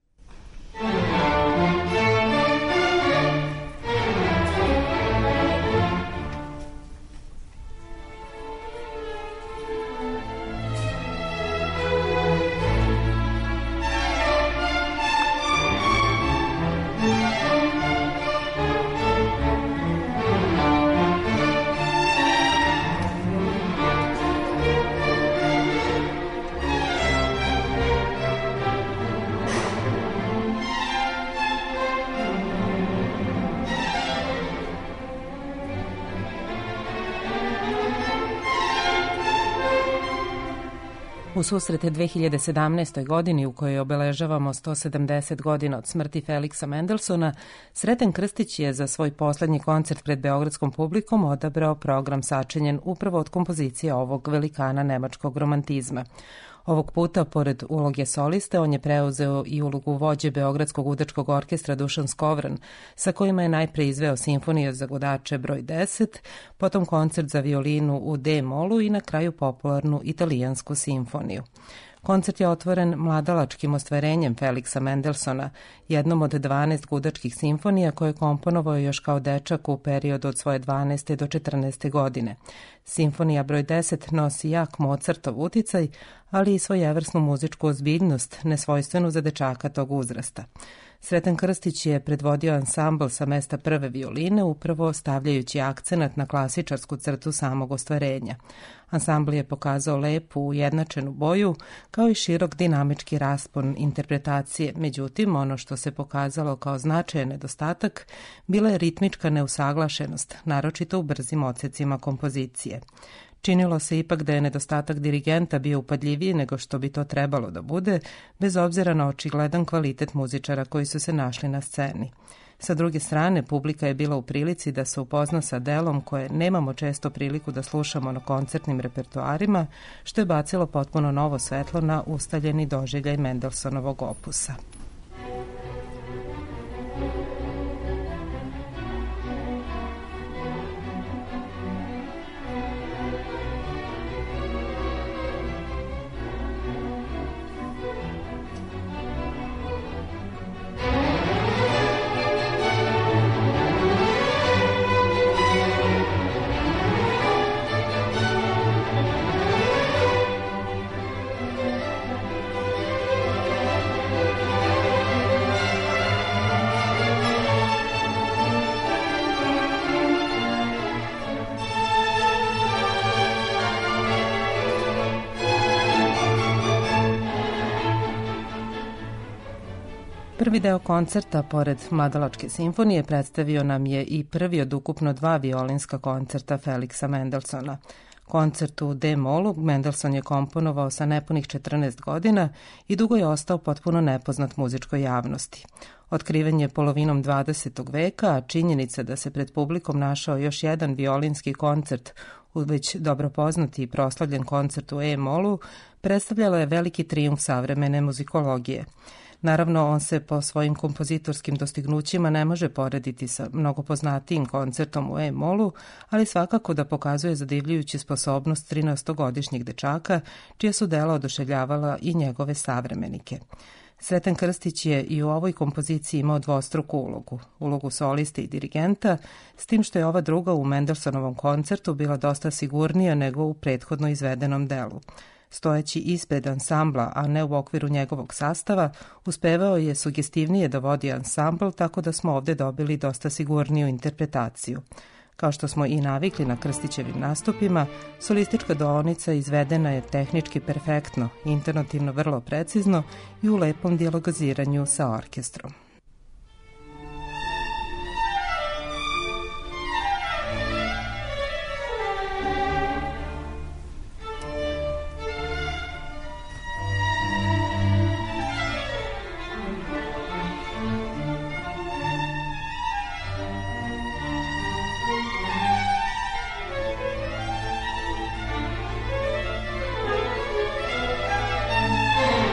U susrete dve hiljade sedamnaestoj. godini u kojoj obeležavamo sto sedamdeset godina od smrti Feliksa Mendelsona, Sreten Krstić je za svoj poslednji koncert pred beogradskom publikom odabrao program sačinjen upravo od kompozicije ovog velikana nemačkog romantizma. Ovog puta, pored uloge soliste, on je preuzeo i ulogu vođe Beogradskog gudačkog orkestra Dušan Skovran, sa kojima je najpre izveo simfoniju za gudače broj deset, potom koncert za violinu u D-molu i na kraju popularnu italijansku simfoniju. Koncert je otvoren mladalačkim ostvarenjem Feliksa Mendelsona, jednom od dvanaest gudačkih simfonija koje je komponovao još kao dečak u periodu od svoje dvanaeste do četrnaeste. godine. Simfonija broj deset nosi jak Mozartov uticaj, ali i svojevrsnu muzičku ozbiljnost, nesvojstvenu za dečaka tog uzrasta. Sreten Krstić je predvodio ansambl sa mesta prve violine, upravo stavljajući akcenat na klasičarsku crtu samog ostvarenja. Ansambl je pokazao lepu, ujednačenu boju, kao i širok dinamički raspon interpretacije. Međutim, ono što se pokazalo kao značajan nedostatak bila je ritmička neusaglašenost, naročito u brzim odsecima kompozicije. Činilo se ipak da je nedostatak dirigenta bio upadljiviji nego što bi to trebalo da bude, bez obzira na očigledan kvalitet muzičara koji su se našli na sceni. Sa druge strane, publika je bila u prilici da se upozna sa delom koje nemamo često priliku da slušamo na koncertnim repertoarima, što je bacilo potpuno novo svetlo na ustaljeni doživljaj Mendelsonovog opusa. Prvi deo koncerta, pored Mladalačke simfonije, predstavio nam je i prvi od ukupno dva violinska koncerta Feliksa Mendelsona. Koncert u D-molu Mendelson je komponovao sa nepunih četrnaest godina i dugo je ostao potpuno nepoznat muzičkoj javnosti. Otkriven je polovinom dvadesetog veka, a činjenica da se pred publikom našao još jedan violinski koncert u već dobro poznati i proslavljen koncert u E-molu predstavljala je veliki trijumf savremene muzikologije. Naravno, on se po svojim kompozitorskim dostignućima ne može porediti sa mnogo poznatijim koncertom u E-molu, ali svakako da pokazuje zadivljujuću sposobnost trinaestogodišnjeg dečaka, čija su dela oduševljavala i njegove savremenike. Sreten Krstić je i u ovoj kompoziciji imao dvostruku ulogu, ulogu soliste i dirigenta, s tim što je ova druga u Mendelsonovom koncertu bila dosta sigurnija nego u prethodno izvedenom delu. Stojeći ispred ansambla, a ne u okviru njegovog sastava, uspevao je sugestivnije da vodi ansambl, tako da smo ovde dobili dosta sigurniju interpretaciju. Kao što smo i navikli na Krstićevim nastupima, solistička doonica izvedena je tehnički perfektno, intonativno vrlo precizno i u lepom dijalogiziranju sa orkestrom. Thank you.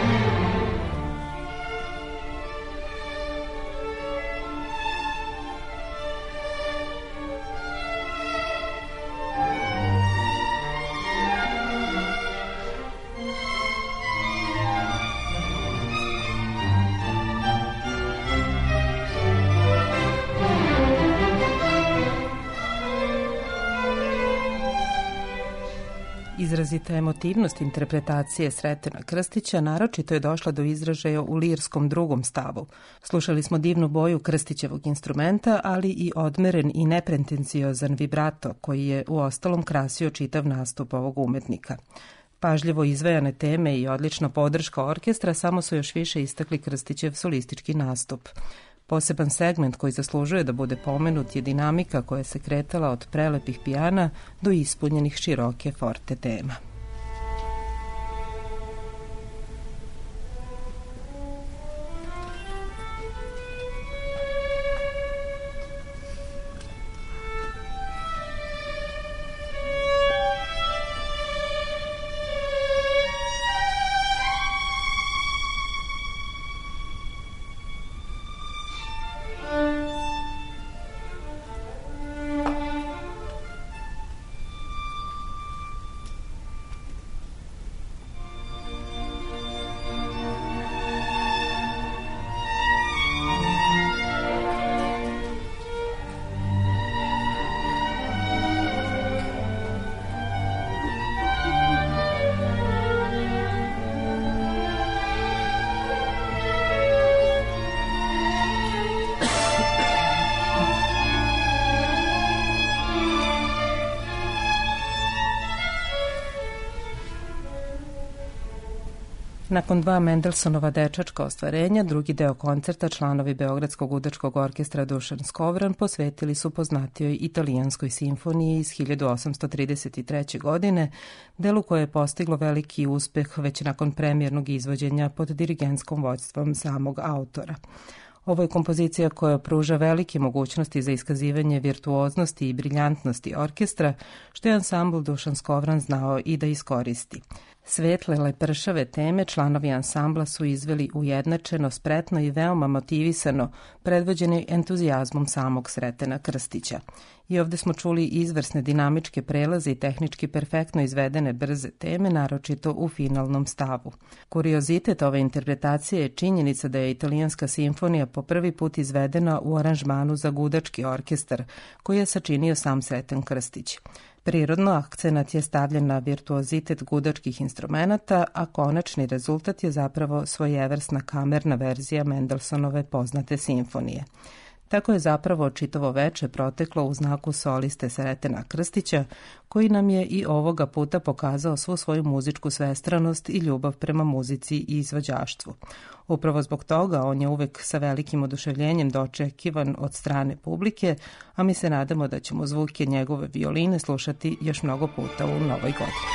Izrazita emotivnost interpretacije Sretena Krstića naročito je došla do izražaja u lirskom drugom stavu. Slušali smo divnu boju Krstićevog instrumenta, ali i odmeren i nepretenciozan vibrato koji je u ostalom krasio čitav nastup ovog umetnika. Pažljivo izvejane teme i odlična podrška orkestra samo su još više istakli Krstićev solistički nastup. Poseban segment koji zaslužuje da bude pomenut je dinamika koja se kretala od prelepih pijana do ispunjenih široke forte tema. Nakon dva Mendelssohnova dečačka ostvarenja, drugi deo koncerta članovi Beogradskog udačkog orkestra Dušan Skovran posvetili su poznatijoj italijanskoj simfoniji iz hiljadu osamsto trideset treće. godine, delu koje je postiglo veliki uspeh već nakon premijernog izvođenja pod dirigentskom vođstvom samog autora. Ovo je kompozicija koja pruža velike mogućnosti za iskazivanje virtuoznosti i briljantnosti orkestra, što je ansambl Dušan Skovran znao i da iskoristi. Svetle, lepršave teme članovi ansambla su izveli ujednačeno, spretno i veoma motivisano, predvođeni entuzijazmom samog Sretena Krstića. I ovde smo čuli izvrsne dinamičke prelaze i tehnički perfektno izvedene brze teme, naročito u finalnom stavu. Kuriozitet ove interpretacije je činjenica da je italijanska simfonija po prvi put izvedena u aranžmanu za gudački orkestar, koji je sačinio sam Sreten Krstić. Prirodno, akcenat je stavljen na virtuozitet gudačkih instrumenata, a konačni rezultat je zapravo svojevrsna kamerna verzija Mendelssohnove poznate simfonije. Tako je zapravo čitavo veče proteklo u znaku soliste Sretena Krstića, koji nam je i ovoga puta pokazao svu svoju muzičku svestranost i ljubav prema muzici i izvođaštvu. Upravo zbog toga on je uvek sa velikim oduševljenjem dočekivan od strane publike, a mi se nadamo da ćemo zvuke njegove violine slušati još mnogo puta u novoj godini.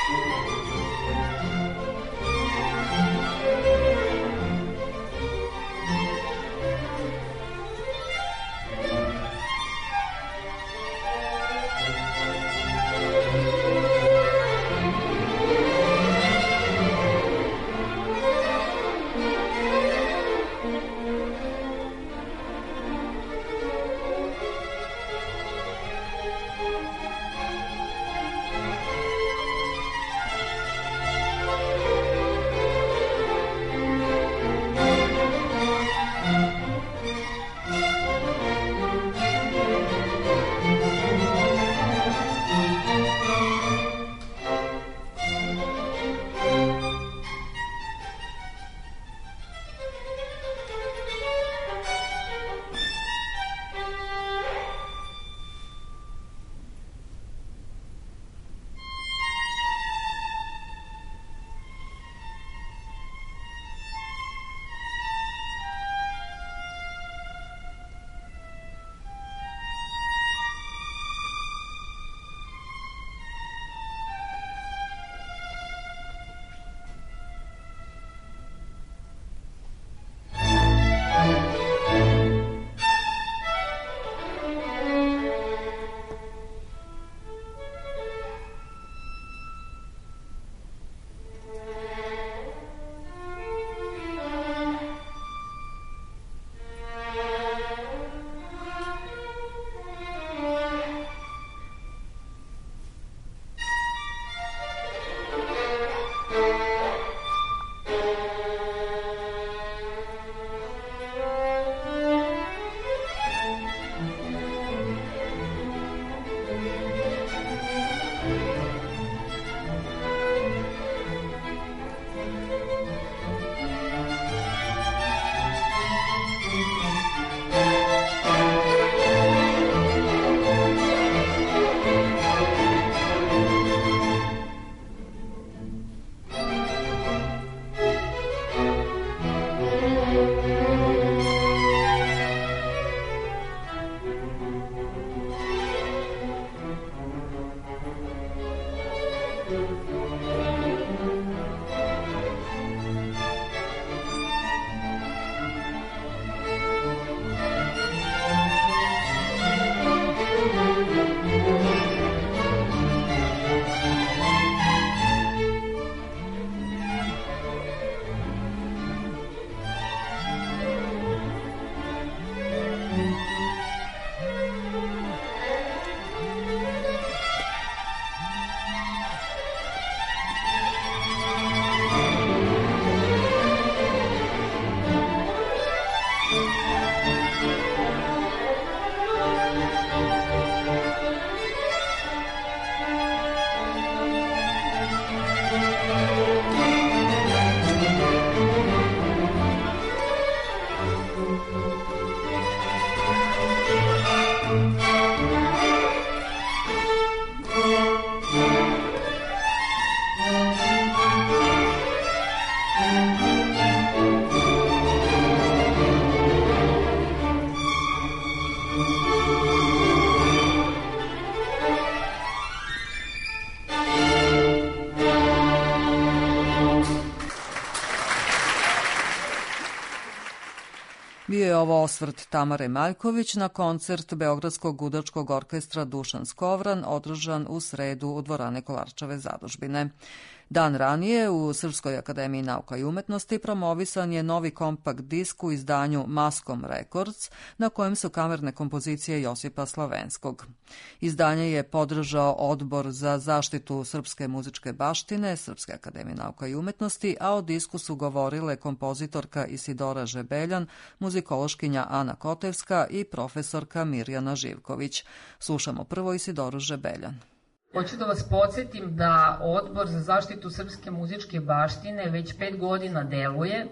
je ovo osvrt Tamare Maljković na koncert Beogradskog gudačkog orkestra Dušan Skovran, održan u sredu u dvorane Kolarčeve zadužbine. Dan ranije u Srpskoj akademiji nauka i umetnosti promovisan je novi kompakt disk u izdanju Maskom Records, na kojem su kamerne kompozicije Josipa Slovenskog. Izdanje je podržao Odbor za zaštitu srpske muzičke baštine Srpske akademije nauka i umetnosti, a o disku su govorile kompozitorka Isidora Žebeljan, muzikološkinja Ana Kotevska i profesorka Mirjana Živković. Slušamo prvo Isidoru Žebeljan. Hoću da vas podsjetim da Odbor za zaštitu srpske muzičke baštine već pet godina deluje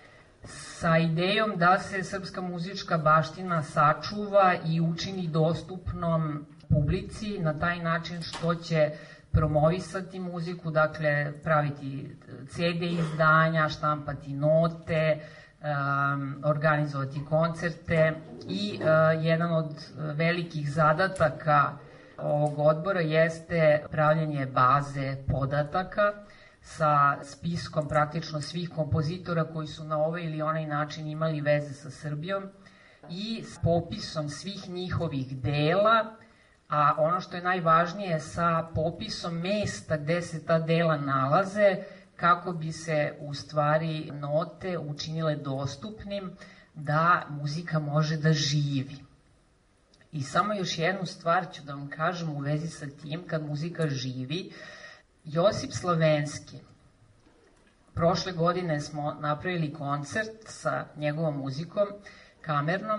sa idejom da se srpska muzička baština sačuva i učini dostupnom publici na taj način što će promovisati muziku, dakle praviti ce de izdanja, štampati note, um, organizovati koncerte i uh, jedan od velikih zadataka ovog odbora jeste pravljanje baze podataka sa spiskom praktično svih kompozitora koji su na ovaj ili onaj način imali veze sa Srbijom i s popisom svih njihovih dela, a ono što je najvažnije sa popisom mesta gde se ta dela nalaze kako bi se u stvari note učinile dostupnim da muzika može da živi. I samo još jednu stvar ću da vam kažem u vezi sa tim, kad muzika živi. Josip Slovenski, prošle godine smo napravili koncert sa njegovom muzikom, kamernom,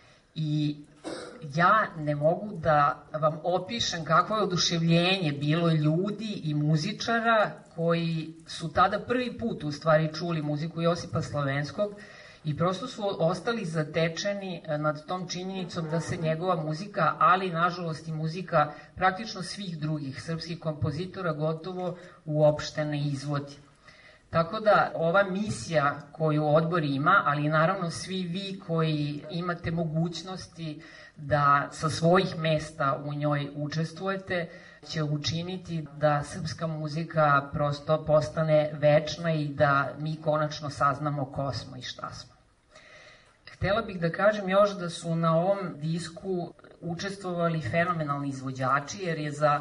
i ja ne mogu da vam opišem kakvo je oduševljenje bilo ljudi i muzičara koji su tada prvi put u stvari čuli muziku Josipa Slovenskog, i prosto su ostali zatečeni nad tom činjenicom da se njegova muzika, ali nažalost i muzika praktično svih drugih srpskih kompozitora gotovo uopšte ne izvodi. Tako da ova misija koju odbor ima, ali naravno svi vi koji imate mogućnosti da sa svojih mesta u njoj učestvujete, će učiniti da srpska muzika prosto postane večna i da mi konačno saznamo ko smo i šta smo. Htela bih da kažem još da su na ovom disku učestvovali fenomenalni izvođači, jer je za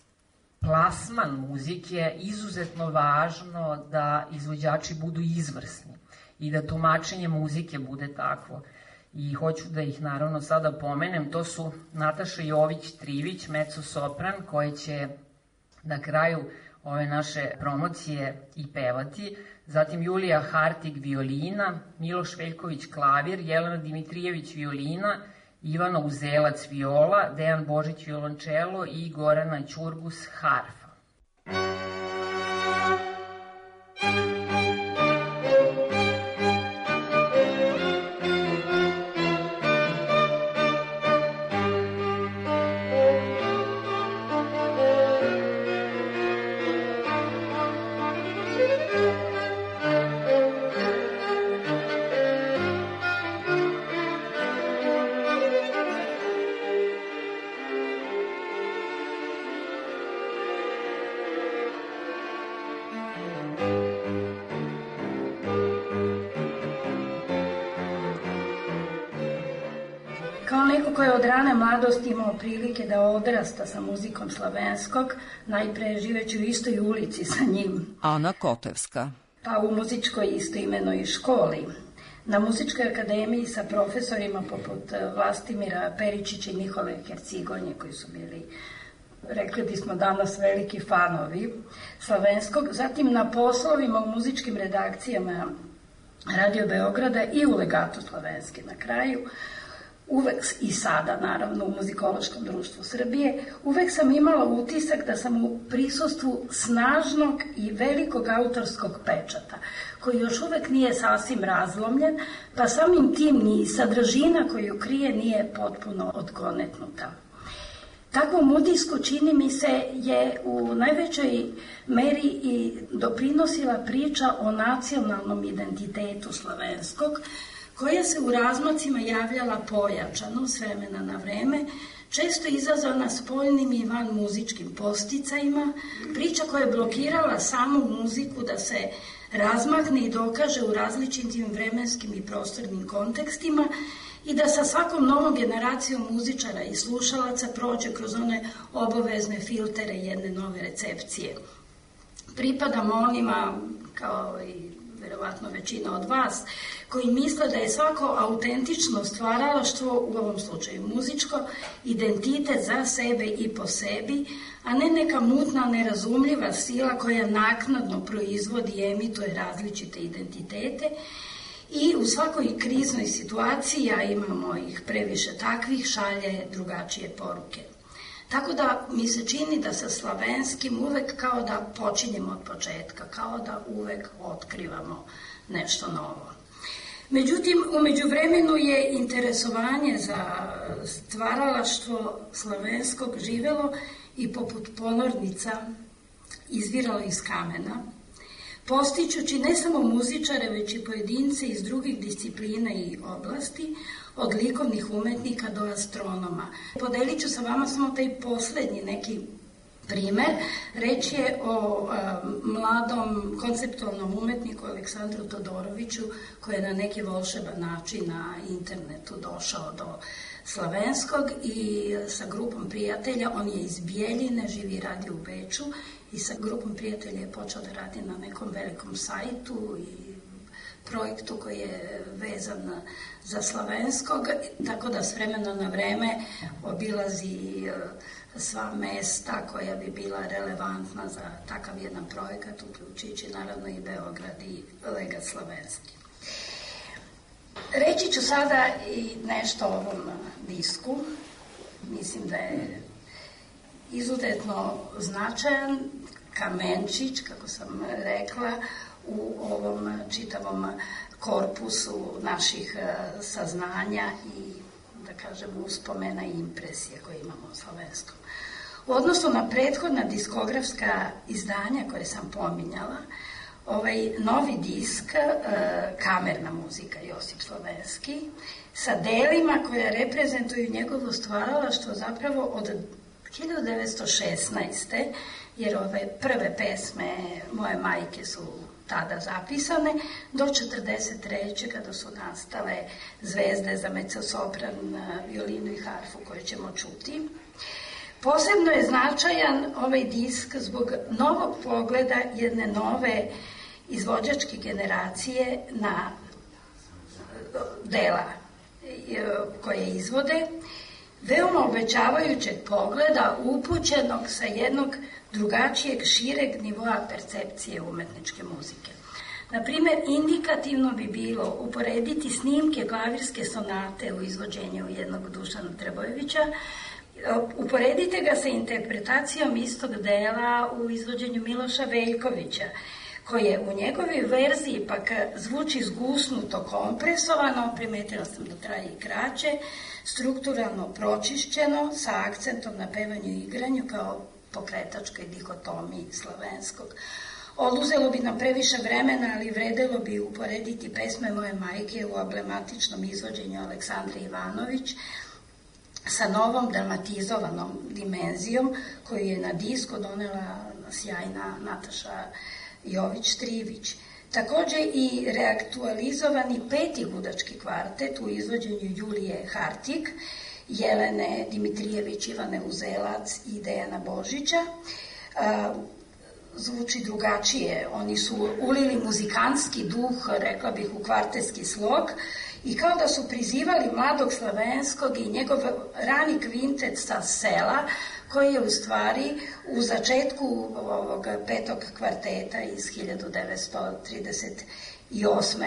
plasman muzike izuzetno važno da izvođači budu izvrsni i da tumačenje muzike bude takvo. I hoću da ih naravno sada pomenem, to su Nataša Jović-Trivić, mezzo-sopran, koja će na kraju ove naše promocije i pevati, zatim Julija Hartig violina, Miloš Veljković klavir, Jelena Dimitrijević violina, Ivana Uzelac viola, Dejan Božić violončelo i Gorana Ćurgus harfa. Ko je od rane mladosti imao prilike da odrasta sa muzikom Slovenskog, najpre živeći u istoj ulici sa njim. Ana Kotevska. Pa u muzičkoj istoimenoj školi. Na muzičkoj akademiji sa profesorima poput Vlastimira Peričića i Nikole Hercigonje, koji su bili, rekli bismo danas, veliki fanovi Slovenskog. Zatim na poslovima u muzičkim redakcijama Radio Beograda i u Legatu Slovenske na kraju. Uvek i sada, naravno, u Muzikološkom društvu Srbije, uvek sam imala utisak da sam u prisustvu snažnog i velikog autorskog pečata, koji još uvek nije sasvim razlomljen, pa samim tim ni sadržina koju krije nije potpuno odgonetnuta. Takvom utisku, čini mi se, je u najvećoj meri i doprinosila priča o nacionalnom identitetu Slovenskog, koja se u razmacima javljala pojačano s vremena na vreme, često izazvana spoljnim i van muzičkim posticajima, priča koja je blokirala samu muziku da se razmahne i dokaže u različitim vremenskim i prostornim kontekstima i da sa svakom novom generacijom muzičara i slušalaca prođe kroz one obavezne filtere jedne nove recepcije. Pripadamo onima, kao i verovatno većina od vas, koji misle da je svako autentično stvaralaštvo, u ovom slučaju muzičko, identitet za sebe i po sebi, a ne neka mutna, nerazumljiva sila koja naknadno proizvodi i emituje različite identitete i u svakoj kriznoj situaciji, a imamo ih previše takvih, šalje drugačije poruke. Tako da mi se čini da sa slavenskim uvek kao da počinjemo od početka, kao da uvek otkrivamo nešto novo. Međutim, u međuvremenu je interesovanje za stvaralaštvo slavenskog živelo i poput ponornica izviralo iz kamena, postičući ne samo muzičare, već i pojedince iz drugih disciplina i oblasti, od likovnih umetnika do astronoma. Podelit ću sa vama samo taj poslednji neki primer. Reč je o a, mladom konceptualnom umetniku Aleksandru Todoroviću, koji je na neki volšeban način na internetu došao do slavenskog i sa grupom prijatelja, on je iz Bijeljine, živi i radi u Beču, i sa grupom prijatelja je počeo da radi na nekom velikom sajtu i projektu koji je vezan za slavenskog, tako da s vremena na vreme obilazi sva mesta koja bi bila relevantna za takav jedan projekat, uključujući naravno i Beograd i Legat slavenski. Reći ću sada i nešto o ovom disku. Mislim da je izuzetno značajan kamenčić, kako sam rekla, u ovom čitavom korpusu naših saznanja i, da kažem, uspomena i impresije koje imamo o slavenskom. U odnosu na prethodna diskografska izdanja koje sam pominjala, ovaj novi disk, kamerna muzika Josip Slavenski, sa delima koja reprezentuju njegovo stvaralaštvo zapravo od hiljadu devetsto šesnaeste. jer ove prve pesme moje majke su tada zapisane, do četrdeset treće kada su nastale Zvezde za mezzosopran, violinu i harfu koje ćemo čuti. Posebno je značajan ovaj disk zbog novog pogleda jedne nove izvođačke generacije na dela koje izvode, veoma obećavajućeg pogleda upućenog sa jednog drugačijeg, šireg nivoa percepcije umetničke muzike. Naprimer, indikativno bi bilo uporediti snimke klavirske sonate u izvođenju jednog Dušana Trbojevića, uporedite ga sa interpretacijom istog dela u izvođenju Miloša Veljkovića, koje u njegovoj verziji pak zvuči zgusnuto kompresovano, primetila sam da traje i kraće, strukturalno pročišćeno, sa akcentom na pevanju i igranju kao pokretačkoj dikotomiji slavenskog. Oduzelo bi nam previše vremena, ali vredelo bi uporediti pesme moje majke u emblematičnom izvođenju Aleksandre Ivanović sa novom dramatizovanom dimenzijom koju je na disku donela sjajna Nataša Jović-Trivić. Takođe i reaktualizovani peti gudački kvartet u izvođenju Julije Hartig, Jelene Dimitrijević, Ivane Uzelac i Dejana Božića. Zvuči drugačije, oni su ulili muzikantski duh, rekla bih, u kvartetski slog i kao da su prizivali mladog Slavenskog i njegov rani kvintet sa sela, koji je u stvari u začetku ovog petog kvarteta iz hiljadu devetsto trideset osme.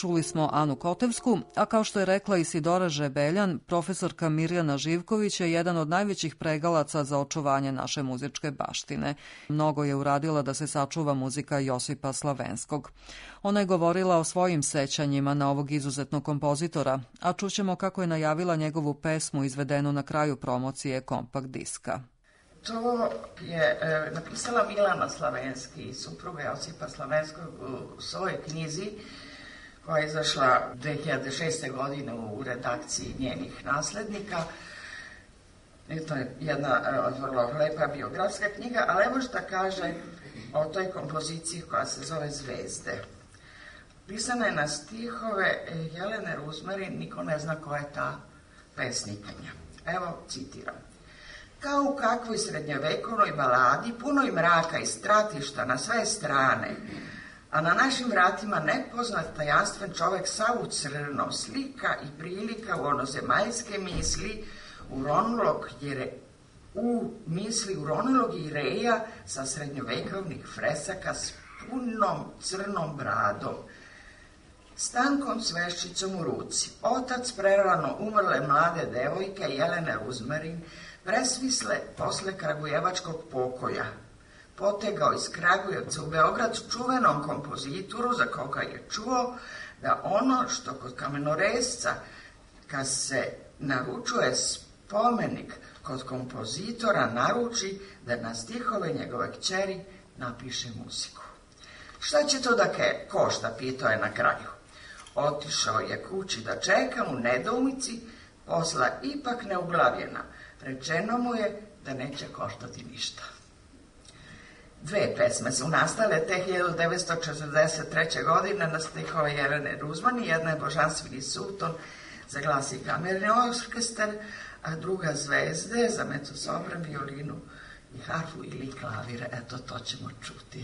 čuli smo Anu Kotevsku, a kao što je rekla Isidora Žebeljan, profesorka Mirjana Živković je jedan od najvećih pregalaca za očuvanje naše muzičke baštine. Mnogo je uradila da se sačuva muzika Josipa Slavenskog. Ona je govorila o svojim sećanjima na ovog izuzetnog kompozitora, a čućemo kako je najavila njegovu pesmu izvedenu na kraju promocije kompakt diska. To je e, napisala Milana Slavenski, supruga Josipa Slavenskog, u svojoj knjizi koja je izašla dve hiljade šeste. godine u redakciji njenih naslednika. I to je jedna e, vrlo lepa biografska knjiga, ali evo šta kaže o toj kompoziciji koja se zove Zvezde. Pisana je na stihove Jelene Ruzmarin, niko ne zna ko je ta pesnikinja. Evo, citiram. Kao u kakvoj srednjovekovnoj baladi, punoj mraka i stratišta na sve strane, a na našim vratima nepoznat tajanstven čovek sav u crno, slika i prilika u onozemaljske misli, uronulog jere, u misli uronulog Ireja sa srednjovekovnih fresaka s punom crnom bradom, Stankom Sveščicom u ruci, otac prerano umrle mlade devojke Jelene Ruzmarin, presvisle posle kragujevačkog pokoja, potegao iz Kragujevca u Beograd čuvenom kompozitoru za koga je čuo da ono što kod kamenoresca kad se naručuje spomenik kod kompozitora naruči da na stihove njegove kćeri napiše muziku. Šta će to da ke košta, pitao je na kraju. Otišao je kući da čeka u nedoumici, posla ipak neuglavljena. Rečeno mu je da neće koštati ništa. Dve pesme su nastale te hiljadu devetsto četrdeset treće. godine na stihove Jelene Ruzmarin. Jedna je Božanstveni sulton za glas i kamerni orkestar, a druga Zvezde za mezosopran, violinu i harfu ili klavir. Eto, to ćemo čuti.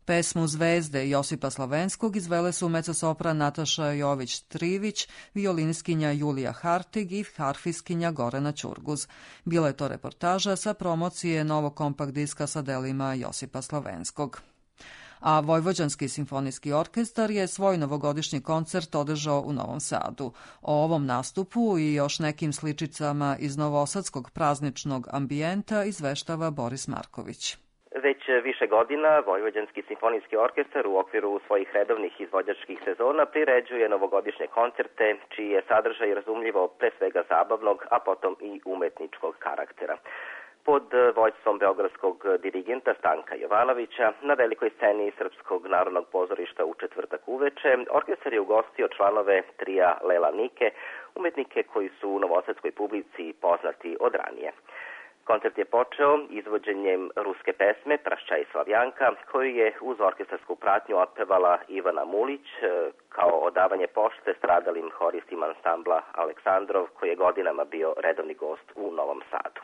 Pesmu Zvezde Josipa Slavenskog izvele su mecosopran Nataša Jović-Trivić, violinistkinja Julija Hartig i harfiskinja Gorana Ćurguz. Bila je to reportaža sa promocije novog kompakt diska sa delima Josipa Slavenskog. A Vojvođanski simfonijski orkestar je svoj novogodišnji koncert održao u Novom Sadu. O ovom nastupu i još nekim sličicama iz novosadskog prazničnog ambijenta izveštava Boris Marković. Već više godina Vojvođanski simfonijski orkestar u okviru svojih redovnih izvođačkih sezona priređuje novogodišnje koncerte, čiji je sadržaj razumljivo pre svega zabavnog, a potom i umetničkog karaktera. Pod vođstvom beogradskog dirigenta Stanka Jovanovića na velikoj sceni Srpskog narodnog pozorišta u četvrtak uveče orkestar je ugostio članove trija Lela Nike, umetnike koji su u novosadskoj publici poznati od ranije. Koncert je počeo izvođenjem ruske pesme Prašćaj Slavjanka, koju je uz orkestarsku pratnju otpevala Ivana Mulić kao odavanje pošte stradalim horistima ansambla Aleksandrov, koji je godinama bio redovni gost u Novom Sadu.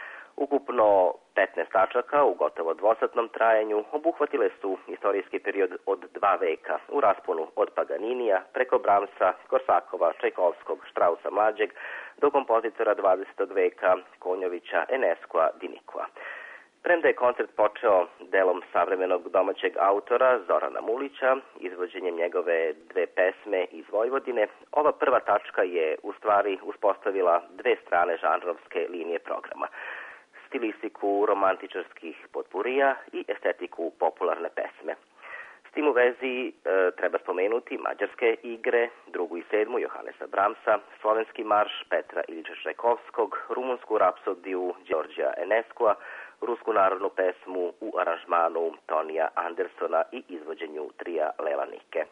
Ukupno petnaest tačaka u gotovo dvosatnom trajanju obuhvatile su istorijski period od dva veka u rasponu od Paganinija preko Bramsa, Korsakova, Čajkovskog, Štrausa mlađeg do kompozitora dvadesetog veka Konjovića, Eneskoa, Dinikova. Premda je koncert počeo delom savremenog domaćeg autora Zorana Mulića, izvođenjem njegove dve pesme iz Vojvodine, ova prva tačka je u stvari uspostavila dve strane žanrovske linije programa. Stilistiku romantičarskih potpurija i estetiku popularne pesme. S tim u vezi e, treba spomenuti mađarske igre, drugu i sedmu Johanesa Bramsa, slovenski marš Petra Ilića Čajkovskog, rumunsku rapsodiju Đorđa Eneskoa, rusku narodnu pesmu u aranžmanu Tonija Andersona i izvođenju trija Lela Nike.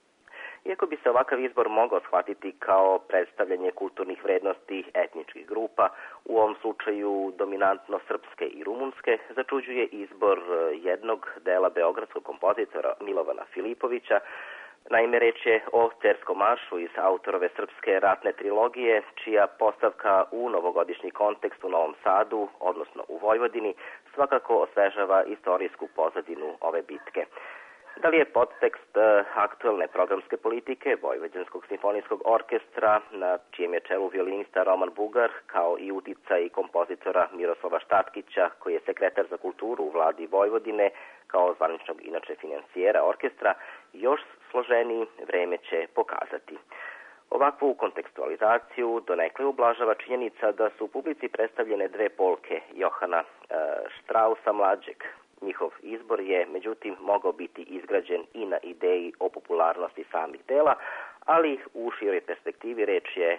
Iako bi se ovakav izbor mogao shvatiti kao predstavljanje kulturnih vrednosti etničkih grupa, u ovom slučaju dominantno srpske i rumunske, začuđuje izbor jednog dela beogradskog kompozitora Milovana Filipovića. Naime, reč je o Cerskom maršu iz autorove srpske ratne trilogije, čija postavka u novogodišnji kontekst u Novom Sadu, odnosno u Vojvodini, svakako osvežava istorijsku pozadinu ove bitke. Da li je podtekst aktuelne programske politike Vojvođanskog simfonijskog orkestra, na čijem je čelu violinista Roman Bugar, kao i uticaj kompozitora Miroslava Štatkića, koji je sekretar za kulturu u vladi Vojvodine, kao zvaničnog inače financijera orkestra, još složeniji, vreme će pokazati. Ovakvu kontekstualizaciju donekle ublažava činjenica da su u publici predstavljene dve polke Johana e, Štrausa mlađeg. Njihov izbor je, međutim, mogao biti izgrađen i na ideji o popularnosti samih dela, ali u široj perspektivi reč je e,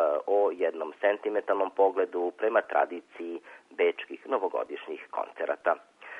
o jednom sentimentalnom pogledu prema tradiciji bečkih novogodišnjih koncerata.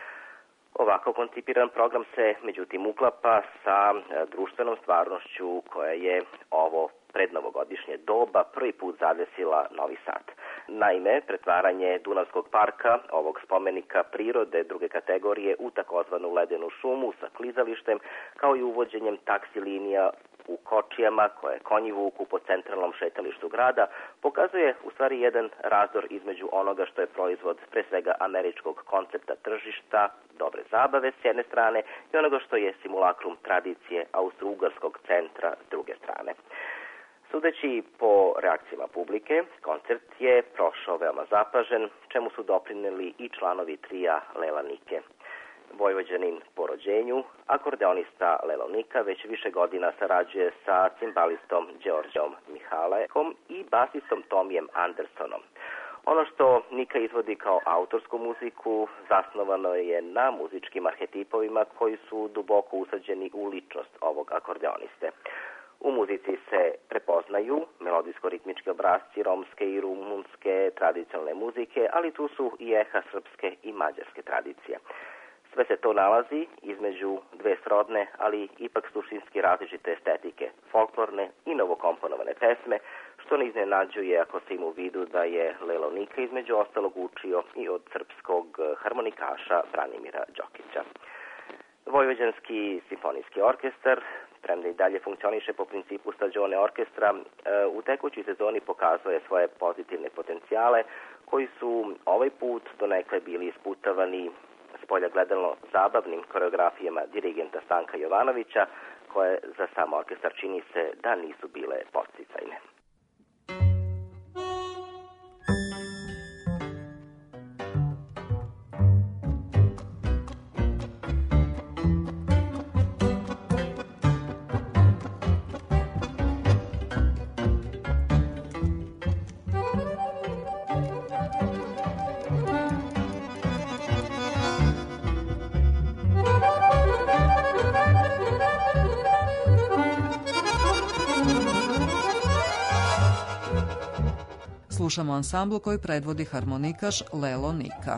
Ovako koncipiran program se, međutim, uklapa sa e, društvenom stvarnošću koja je ovo prednovogodišnje doba prvi put zadesila Novi Sad. Naime, pretvaranje Dunavskog parka, ovog spomenika prirode druge kategorije, u takozvanu ledenu šumu sa klizalištem, kao i uvođenjem taksi linija u kočijama koje konji vuku po centralnom šetalištu grada, pokazuje u stvari jedan razdor između onoga što je proizvod pre svega američkog koncepta tržišta, dobre zabave s jedne strane, i onoga što je simulakrum tradicije austro-ugarskog centra s druge strane. Sudeći po reakcijama publike, koncert je prošao veoma zapažen, čemu su doprineli i članovi trija Lela Nike. Vojvođanin po rođenju, akordeonista Lelo Nika već više godina sarađuje sa cimbalistom Đorđom Mihalekom i basistom Tomijem Andersonom. Ono što Nika izvodi kao autorsku muziku zasnovano je na muzičkim arhetipovima koji su duboko usađeni u ličnost ovog akordeoniste. U muzici se prepoznaju melodijsko-ritmički obrazci romske i rumunske tradicionalne muzike, ali tu su i eha srpske i mađarske tradicije. Sve se to nalazi između dve srodne, ali ipak suštinski različite estetike, folklorne i novokomponovane pesme, što ne iznenađuje ako se ima u vidu da je Lelo Nika između ostalog učio i od srpskog harmonikaša Branimira Đokića. Vojvođanski simfonijski orkestar, premda i dalje funkcioniše po principu stađone orkestra, u tekućoj sezoni pokazuje svoje pozitivne potencijale koji su ovaj put donekle bili isputavani spolja gledano zabavnim koreografijama dirigenta Stanka Jovanovića, koje za sam orkestar čini se da nisu bile podsticajne. Slušamo ansambl koji predvodi harmonikaš Lelo Nika.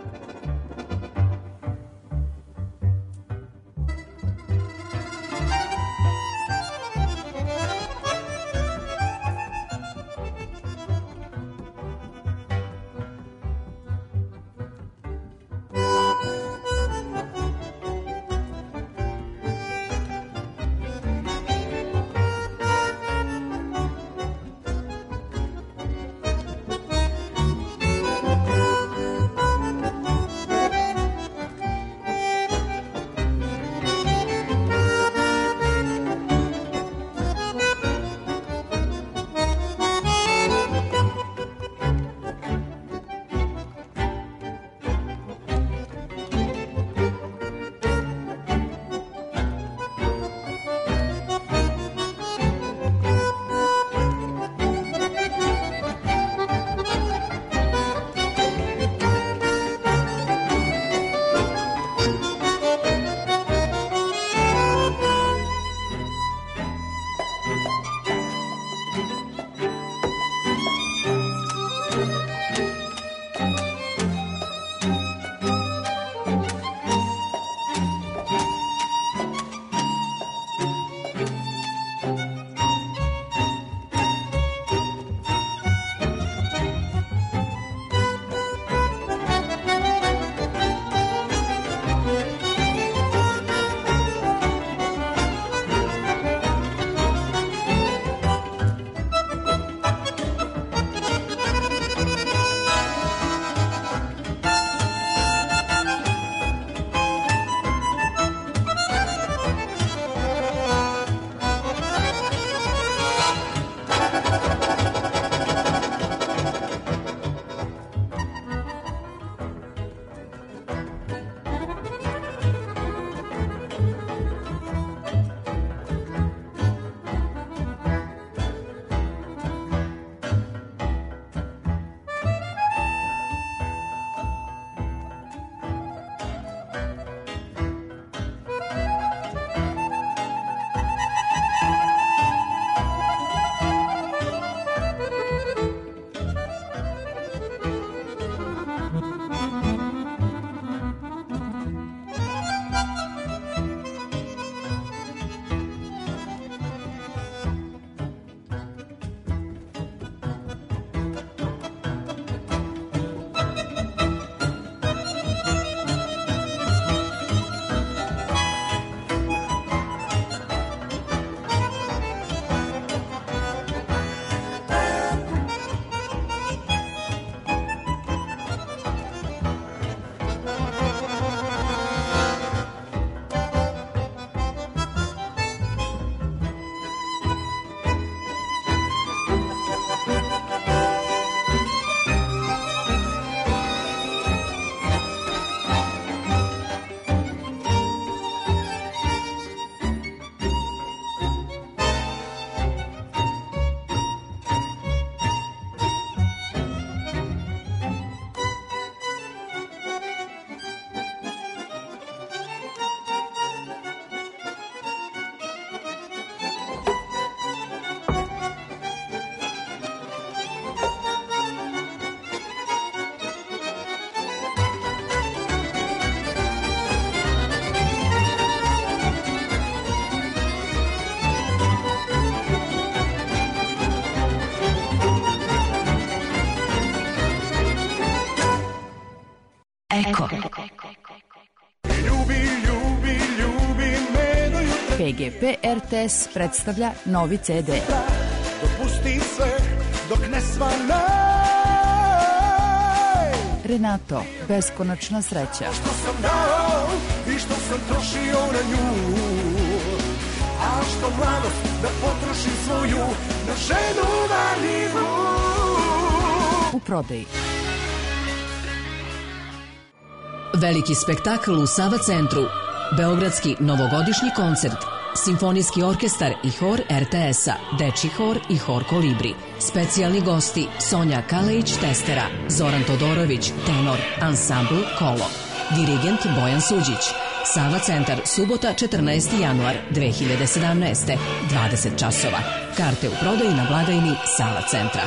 Eko. Ljubi, ljubi, ljubi me do jutra. P G P R T S predstavlja novi C D. Dopusti sve dok ne svane. Renato, beskonačna sreća. Što sam dao i što sam trošio na nju, a što mladost da potrošim svoju na ženu marljivu. U prodaji. Veliki spektakl u Sava centru. Beogradski novogodišnji koncert. Simfonijski orkestar i hor er te es-a, Dečji hor i hor Kolibri. Specijalni gosti Sonja Kalejić-Testera, Zoran Todorović, tenor, ansambl Kolo. Dirigent Bojan Suđić. Sava centar, subota četrnaesti januar dve hiljade sedamnaeste. dvadeset časova. Karte u prodaji na blagajni Sava centra.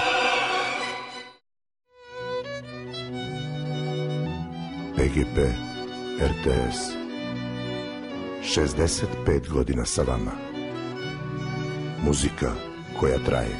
P G P er te es. šezdeset pet godina sa vama. Muzika koja traje.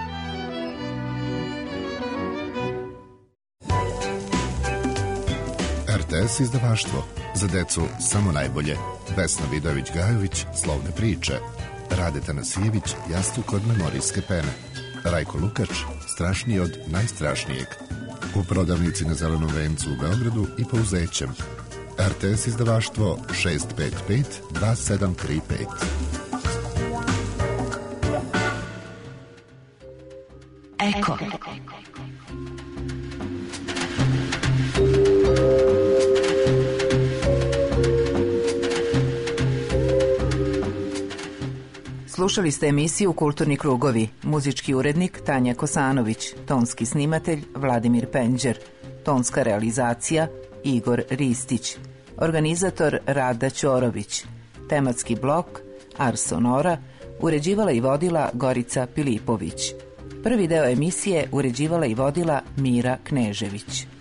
er te es izdavaštvo. Za decu samo najbolje. Vesna Vidović-Gajović, Slovne priče. Rade Tanasijević, Jastuk od memorijske pene. Rajko Lukač, Strašniji od najstrašnijeg. U prodavnici na Zelenom vencu u Beogradu i po Uzećem. er te es izdavaštvo šest pet pet dva sedam tri pet. Eko. Slušali ste emisiju Kulturni krugovi. Muzički urednik Tanja Kosanović, tonski snimatelj Vladimir Penđer, tonska realizacija Igor Ristić, organizator Rada Ćorović, tematski blok Ars Sonora uređivala i vodila Gorica Pilipović. Prvi deo emisije uređivala i vodila Mira Knežević.